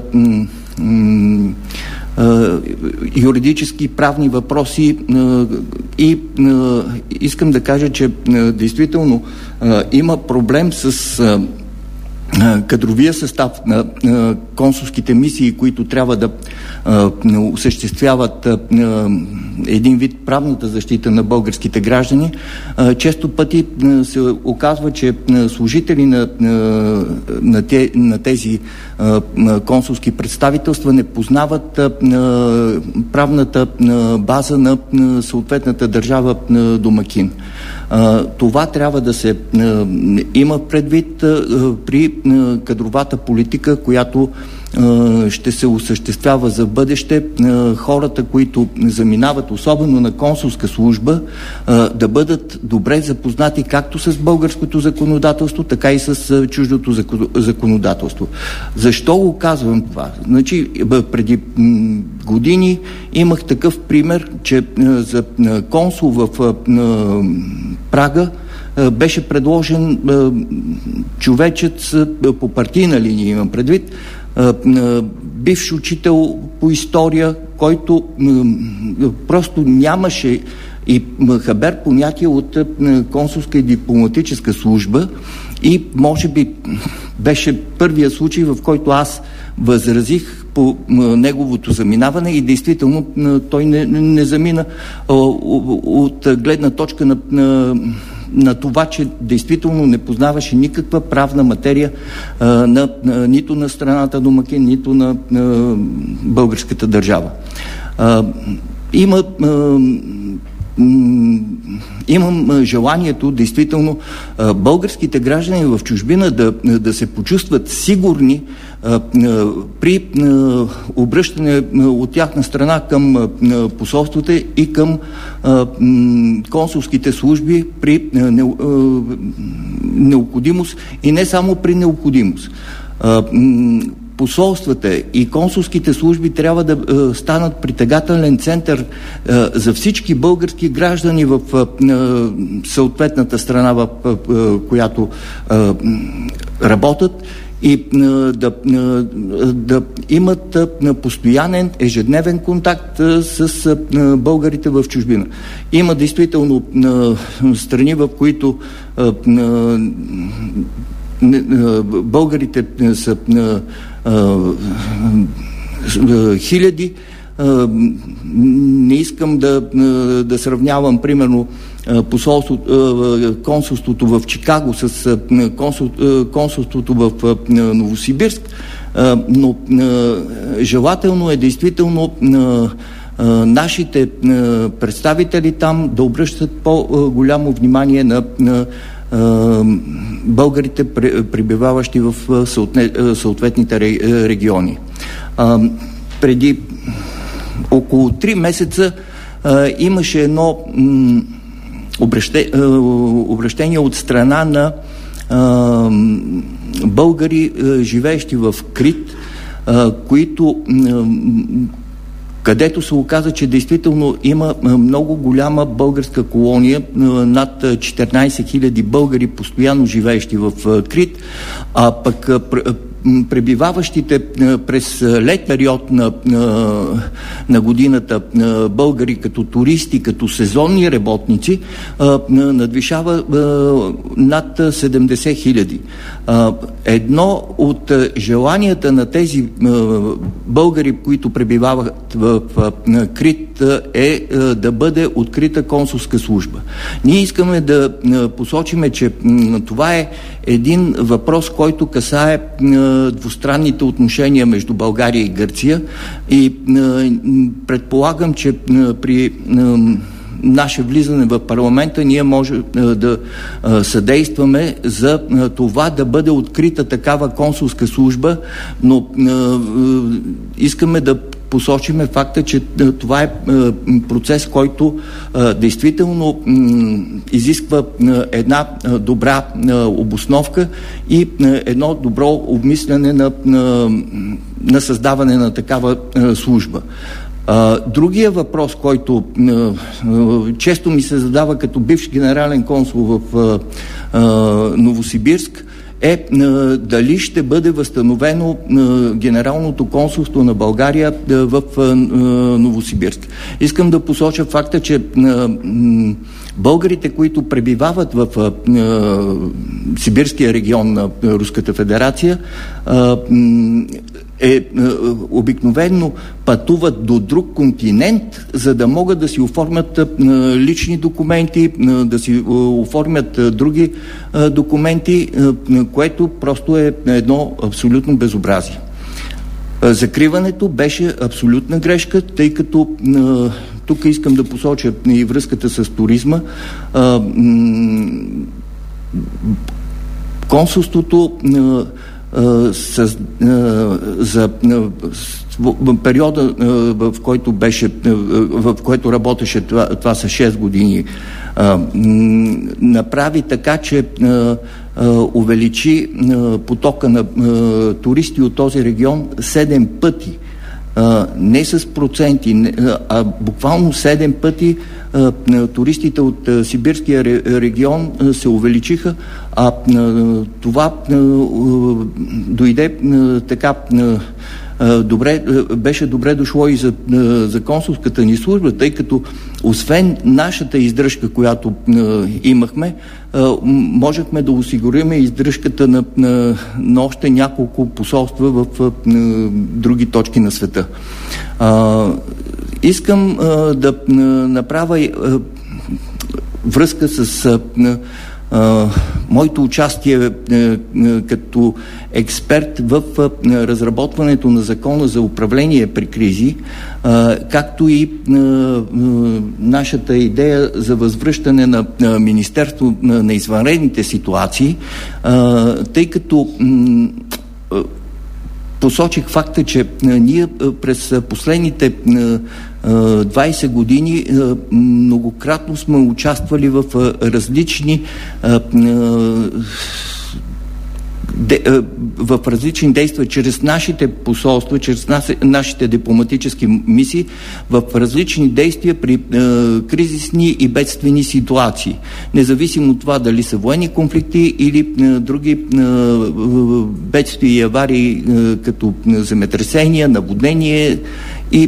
Speaker 6: юридически и правни въпроси, и искам да кажа, че действително има проблем с кадровия състав на консулските мисии, които трябва да осъществяват един вид правната защита на българските граждани. Често пъти се оказва, че служители на тези консулски представителства не познават правната база на съответната държава домакин. Това трябва да се има предвид при кадровата политика, която ще се осъществява за бъдеще. Хората, които заминават, особено на консулска служба, да бъдат добре запознати както с българското законодателство, така и с чуждото законодателство. Защо го казвам това? Значи, преди години имах такъв пример, че за консул в Прага беше предложен човечец по партийна линия, имам предвид, бивш учител по история, който просто нямаше и хабер понятие от консулска и дипломатическа служба, и може би беше първия случай, в който аз възразих по неговото заминаване, и действително той не замина от гледна точка на това, че действително не познаваше никаква правна материя нито на страната домакин, нито на българската държава. Имам желанието, действително, българските граждани в чужбина да се почувстват сигурни при обръщане от тяхна страна към посолствата и към консулските служби при необходимост, и не само при необходимост. Посолствата и консулските служби трябва да станат притегателен център за всички български граждани в съответната страна, в която работят, и да имат постоянен, ежедневен контакт с българите в чужбина. Има действително страни, в които българите са хиляди. Не искам да сравнявам, примерно, консулството в Чикаго с консулството в Новосибирск, но желателно е действително нашите представители там да обръщат по-голямо внимание на българите, пребиваващи в съответните региони. Преди около 3 месеца имаше едно обращение от страна на българи, живеещи в Крит, където се оказа, че действително има много голяма българска колония, над 14 000 българи, постоянно живеещи в Крит, а пък пребиваващите през лет период на годината българи като туристи, като сезонни работници, надвишава над 70 000. Едно от желанията на тези българи, които пребивават в Крит, е да бъде открита консулска служба. Ние искаме да посочиме, че това е един въпрос, който касае двустранните отношения между България и Гърция, и предполагам, че при наше влизане в парламента ние може да съдействаме за това да бъде открита такава консулска служба, но искаме да посочиме факта, че това е процес, който действително изисква една добра обосновка и едно добро обмисляне на създаване на такава служба. Другия въпрос, който често ми се задава като бивш генерален консул в Новосибирск, е дали ще бъде възстановено генералното консулство на България в Новосибирск. Искам да посоча факта, че българите, които пребивават в Сибирския регион на Руската федерация, обикновено пътуват до друг континент, за да могат да си оформят лични документи, да си оформят други документи, което просто е едно абсолютно безобразие. Закриването беше абсолютна грешка, тъй като тук искам да посоча и връзката с туризма. Консулството за периода, в който работеше, това са 6 години, направи така, че увеличи потока на туристи от този регион 7 пъти. Не с проценти, а буквално 7 пъти туристите от Сибирския регион се увеличиха, а това дойде така беше добре дошло и за консулската ни служба, тъй като освен нашата издръжка, която имахме, можехме да осигурим издръжката на още няколко посолства в други точки на света. Искам да направя връзка с моето участие като експерт в разработването на закона за управление при кризи, както и нашата идея за възвръщане на Министерство на извънредните ситуации, тъй като посочих факта, че ние през последните 20 години многократно сме участвали в различни действия чрез нашите посолства, чрез нашите дипломатически мисии, в различни действия при кризисни и бедствени ситуации. Независимо от това дали са военни конфликти или други бедствия и аварии, като земетресения, наводнение и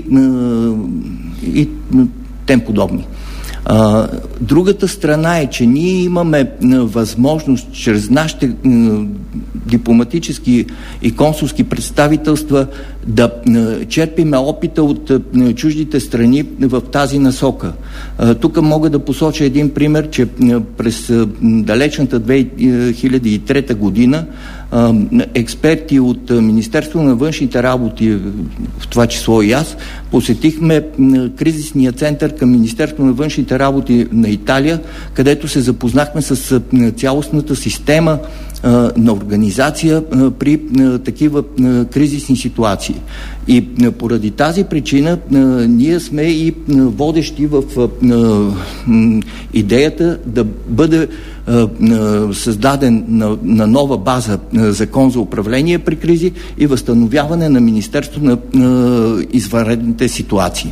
Speaker 6: тем подобни. Другата страна е, че ние имаме възможност чрез нашите дипломатически и консулски представителства да черпиме опита от чуждите страни в тази насока. Тук мога да посоча един пример, че през далечната 2003 година експерти от Министерство на външните работи, в това число и аз, посетихме кризисния център към Министерство на външните работи на Италия, където се запознахме с цялостната система на организация при такива кризисни ситуации. И поради тази причина ние сме и водещи в идеята да бъде създаден на нова база закон за управление при кризи и възстановяване на Министерство на извънредните ситуации.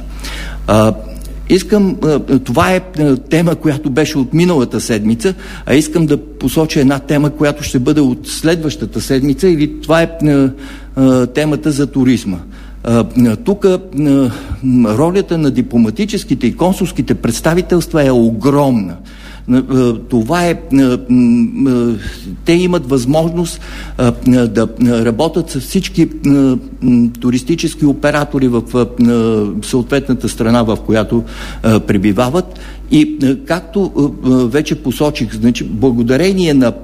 Speaker 6: Това е тема, която беше от миналата седмица, а искам да посоча една тема, която ще бъде от следващата седмица, или това е темата за туризма. Тук ролята на дипломатическите и консулските представителства е огромна. Това е, те имат възможност да работят с всички туристически оператори в съответната страна, в която пребивават. И както вече посочих, значи, благодарение на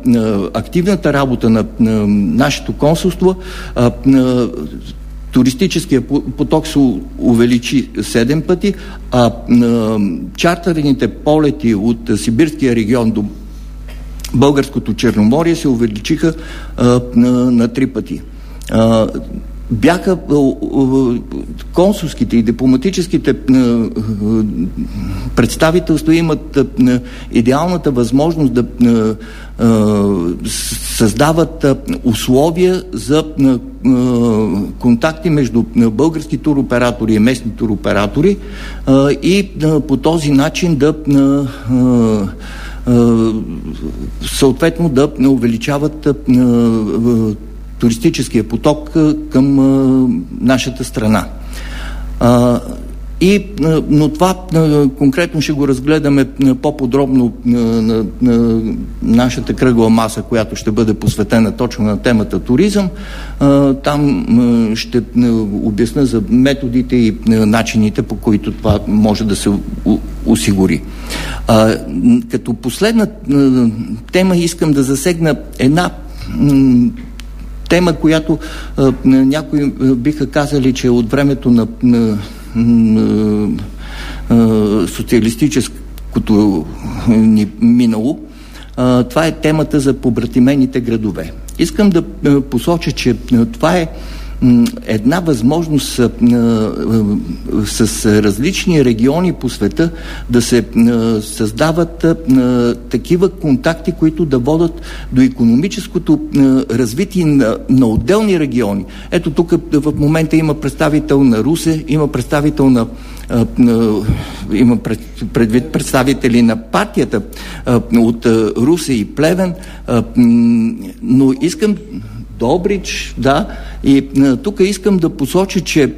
Speaker 6: туристическия поток се увеличи 7 пъти, а чартърните полети от Сибирския регион до Българското Черноморие се увеличиха на 3 пъти. Бяха консулските и дипломатическите представителства имат идеалната възможност да създават условия за контакти между български туроператори и местни туроператори и по този начин да съответно да увеличават туристическия поток към нашата страна. Но това конкретно ще го разгледаме по-подробно на нашата кръгла маса, която ще бъде посветена точно на темата туризъм. Там ще обясня за методите и начините, по които това може да се осигури. Като последна тема искам да засегна една тема, която някои биха казали, че от времето на социалистическото ни минало. Това е темата за побратимените градове. Искам да посоча, че това е една възможност с различни региони по света да се създават такива контакти, които да водят до икономическото развитие на отделни региони. Ето тук в момента има представител на Русе, има представител има предвид представители на партията от Русе и Плевен, но искам Добрич, да, и тук искам да посоча, че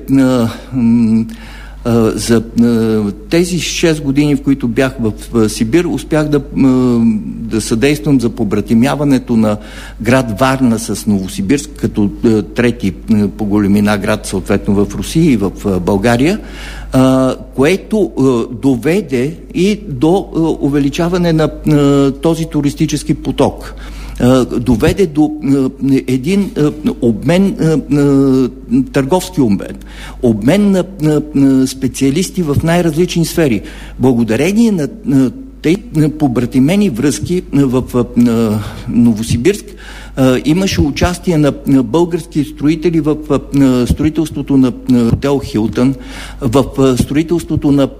Speaker 6: за тези 6 години, в които бях в Сибир, успях да съдействам за побратимяването на град Варна с Новосибирск, като трети по големина град, съответно в Русия и в България, което доведе и до увеличаване на този туристически поток. Доведе до един обмен, търговски обмен на специалисти в най-различни сфери. Благодарение на тези побратимени връзки в Новосибирск имаше участие на български строители в строителството на хотел Хилтън, в строителството на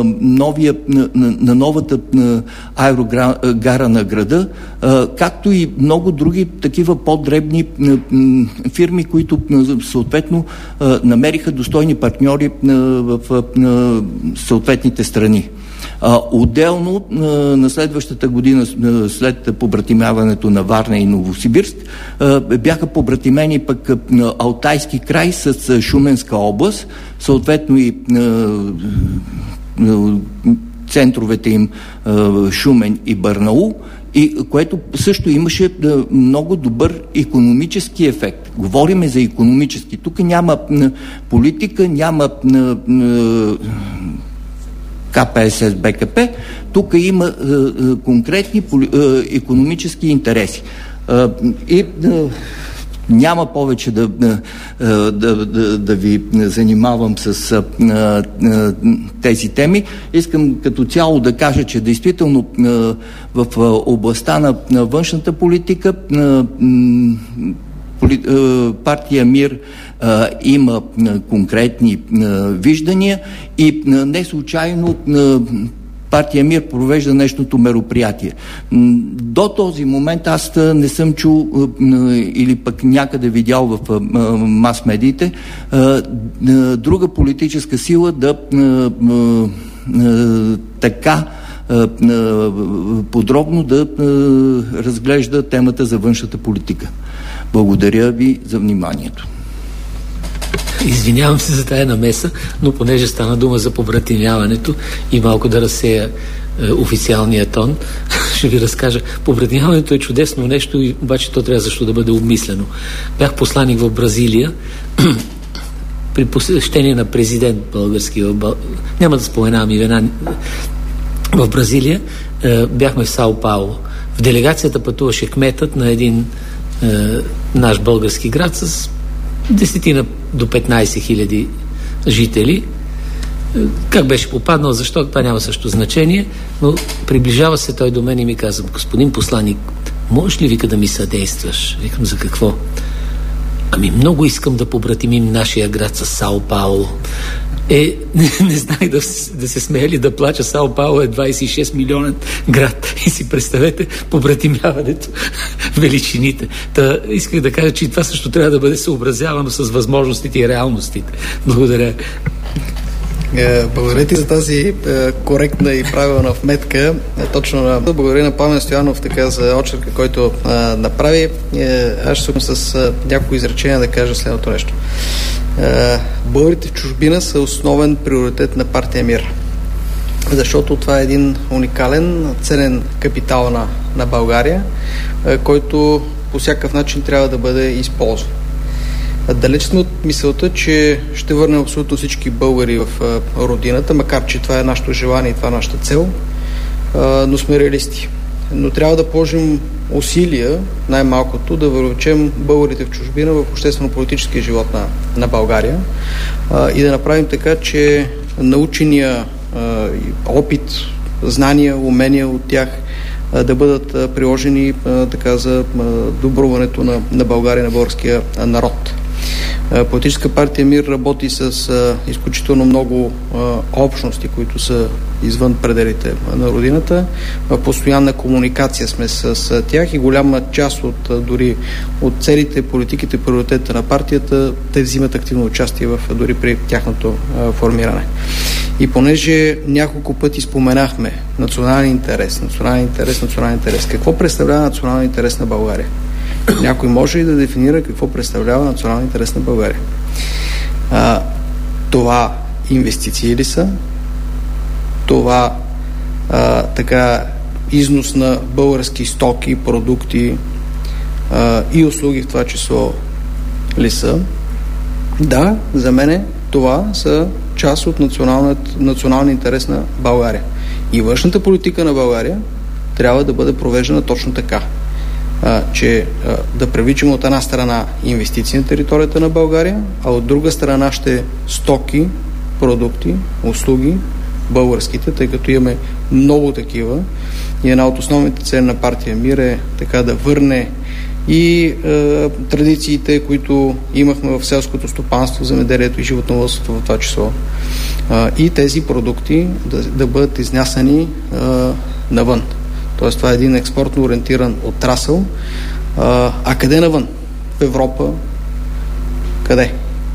Speaker 6: новата аерогара на града, както и много други такива по-дребни фирми, които съответно намериха достойни партньори в съответните страни. Отделно на следващата година, след побратимяването на Варна и Новосибирск, бяха побратимени пък Алтайски край с Шуменска област, съответно и центровете им Шумен и Барнаул, и което също имаше много добър икономически ефект. Говориме за икономически. Тук няма политика, няма КПСС, БКП, тук има конкретни икономически интереси. И няма повече да ви занимавам с тези теми. Искам като цяло да кажа, че действително в областта на външната политика партия МИР има конкретни виждания и не случайно партия МИР провежда днешното мероприятие. До този момент аз не съм чул или пък някъде видял в мас-медиите друга политическа сила да така подробно да разглежда темата за външната политика. Благодаря ви за вниманието.
Speaker 5: Извинявам се за тая намеса, но понеже стана дума за побратимяването и малко да разсея официалния тон, ще ви разкажа. Побратимяването е чудесно нещо, и обаче то трябва защо да бъде обмислено. Бях посланик в Бразилия при посещение на президент български. Няма да споменавам имена. В Бразилия бяхме в Сао Пауло. В делегацията пътуваше кметът на един наш български град с 10 до 15 хиляди жители. Как беше попаднал, защо, това няма също значение, но приближава се той до мен и ми казва: господин посланик, можеш ли, вика, да ми съдействаш? Викам: за какво? Ами много искам да побратимим нашия град с Сао Пауло. Не знаех да се смея ли да плача. Сао Пауло е 26 милионен град. И си представете побратимяването, величините. Исках да кажа, че и това също трябва да бъде съобразявано с възможностите и реалностите. Благодаря.
Speaker 4: Благодаря ти за тази коректна и правилна вметка. Точно благодаря на Пламен Стоянов така за очерка, който направи. Аз ще съм с някои изречения да кажа следното нещо. Българите в чужбина са основен приоритет на партия МИР, защото това е един уникален, ценен капитал на България, който по всякакъв начин трябва да бъде използван. Далеч сме от мисълта, че ще върнем абсолютно всички българи в родината, макар че това е нашето желание и това е нашата цел, но сме реалисти. Но трябва да положим усилия, най-малкото, да въвлечем българите в чужбина в обществено-политическия живот на България и да направим така, че научения опит, знания, умения от тях да бъдат приложени така за добруването на България, на българския народ. Политическа партия МИР работи с изключително много общности, които са извън пределите на родината. В постоянна комуникация сме с тях и голяма част дори от целите, политиките, приоритетите на партията, те взимат активно участие дори при тяхното формиране. И понеже няколко пъти споменахме национален интерес. Какво представлява национален интерес на България? Някой може и да дефинира какво представлява национален интерес на България. Това инвестиции ли са? Това износ на български стоки, продукти и услуги в това число ли са? Да, за мен това са част от националния интерес на България. И външната политика на България трябва да бъде провеждана точно така. Че да привличаме от една страна инвестиции на територията на България, а от друга страна ще стоки, продукти, услуги, българските, тъй като имаме много такива. И една от основните цели на партия МИР е така да върне и традициите, които имахме в селското стопанство, земеделието и животновъдството в това число. И тези продукти да бъдат изнасяни навън. Тоест това е един експортно ориентиран отрасъл. А къде навън? В Европа? Къде?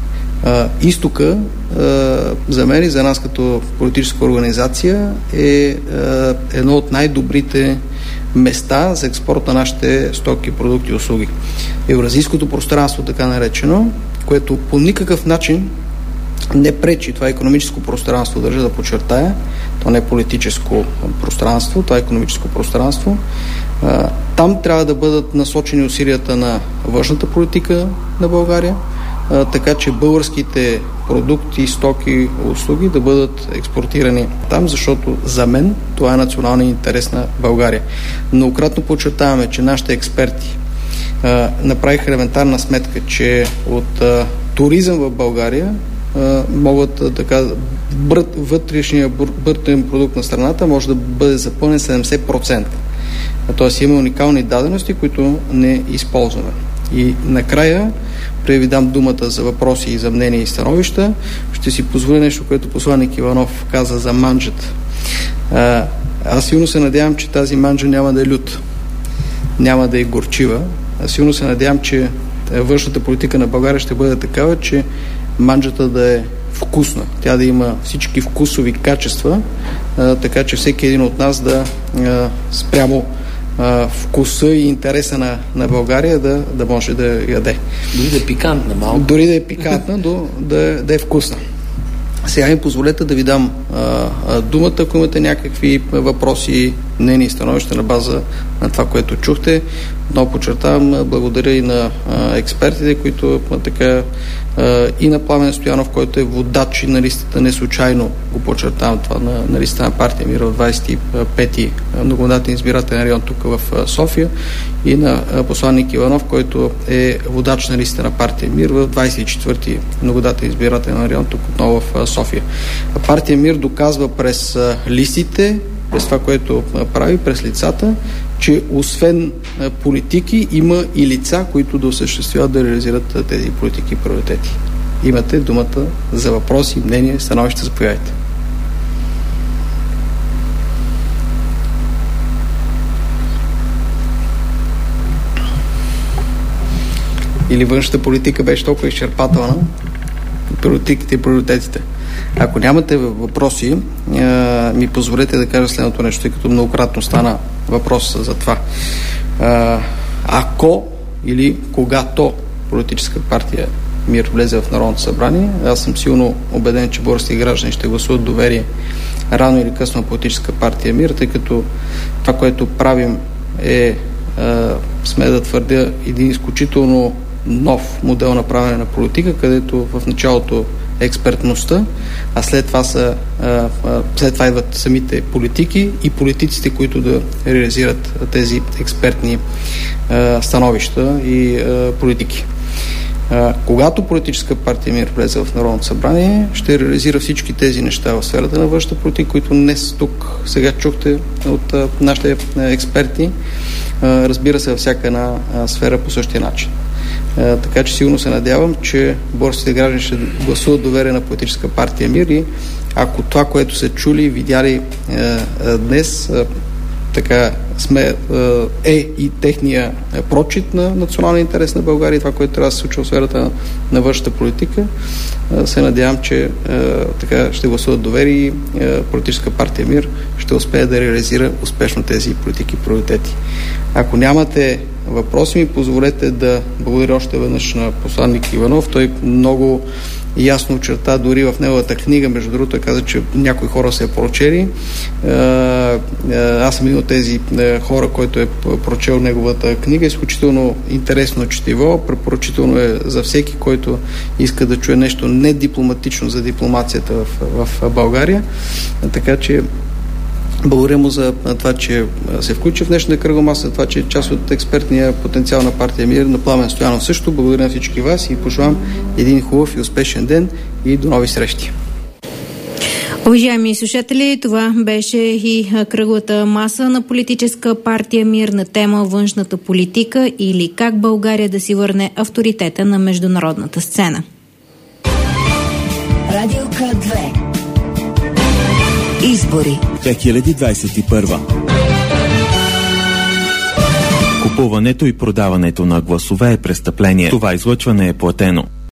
Speaker 4: Изтока за мен и за нас като политическа организация е едно от най-добрите места за експорт на нашите стоки, продукти и услуги. Евразийското пространство, така наречено, което по никакъв начин не пречи. Това е икономическо пространство, държа да подчертая. То не е политическо пространство, това е икономическо пространство. Там трябва да бъдат насочени усилията на външната политика на България, така че българските продукти, стоки, услуги да бъдат експортирани там, защото за мен това е националният интерес на България. Многократно подчертаваме, че нашите експерти направиха елементарна сметка, че от туризъм в България могат вътрешния брутен продукт на страната може да бъде запълнен 70%. Тоест има уникални дадености, които не използваме. И накрая, преди ви дам думата за въпроси и за мнения и становища, ще си позволя нещо, което посланник Иванов каза за манджата. Аз силно се надявам, че тази манджа няма да е люта, няма да е горчива. Аз силно се надявам, че външната политика на България ще бъде такава, че манджата да е вкусна. Тя да има всички вкусови качества, така че всеки един от нас да спрямо вкуса и интереса на България да може да яде.
Speaker 5: Дори да е пикантна малко.
Speaker 4: Дори да е пикантна, да е вкусна. Сега ми позволете да ви дам думата, ако имате някакви въпроси мнение и становище на база на това, което чухте. Но подчертавам, благодаря и на експертите, които така и на Пламен Стоянов, който е водач и на листата, не случайно го подчертавам това, на листата на партия МИР в 25-ти многомандатен избирателен район тук в София, и на посланник Иванов, който е водач на листата на партия МИР в 24-ти многомандатен избирателен район тук отново в София. Партия МИР доказва през листите, през това, което прави, през лицата, че освен политики има и лица, които да осъществяват, да реализират тези политики и приоритети. Имате думата за въпроси, мнения, становища, заповядайте. Или външната политика беше толкова изчерпателна, политиките и приоритетите. Ако нямате въпроси, ми позволете да кажа следното нещо, тъй като многократно стана въпрос за това. Ако или когато политическа партия МИР влезе в Народното събрание, аз съм силно убеден, че българските граждани ще гласуват доверие рано или късно на политическа партия МИР, тъй като това, което правим е, сме да твърдя, един изключително нов модел на правене на политика, където в началото е експертността, а след това идват самите политики и политиците, които да реализират тези експертни становища и политики. Когато политическа партия МИР влезе в Народното събрание, ще реализира всички тези неща в сферата на външната политика, които днес тук сега чухте от нашите експерти, разбира се, във всяка една сфера по същия начин. Така че сигурно се надявам, че българските граждани ще гласуват доверие на политическа партия МИР и ако това, което са чули и видяли днес, така е и техния прочит на националния интерес на България и това, което трябва да се случва в сферата на външната политика, се надявам, че така ще гласуват доверие и политическа партия МИР ще успее да реализира успешно тези политики и приоритети. Ако нямате въпроси, ми позволете да благодаря още веднъж на посланник Иванов. Той много ясно очерта, дори в неговата книга, между другото, каза, че някои хора се е прочели. Аз съм един от тези хора, който е прочел неговата книга. Изключително интересно четиво, препоръчително е за всеки, който иска да чуе нещо недипломатично за дипломацията в България. Така че благодаря му за това, че се включи в днешната кръгла маса, това, че е част от експертния потенциал на партия МИР, на Пламен Стоянов също. Благодаря на всички вас и пожелавам един хубав и успешен ден и до нови срещи.
Speaker 3: Уважаеми слушатели, това беше и кръглата маса на политическа партия МИР на тема външната политика или как България да си върне авторитета на международната сцена.
Speaker 1: Радио К2. Избори
Speaker 2: 2021. Купуването и продаването на гласове е престъпление. Това излъчване е платено.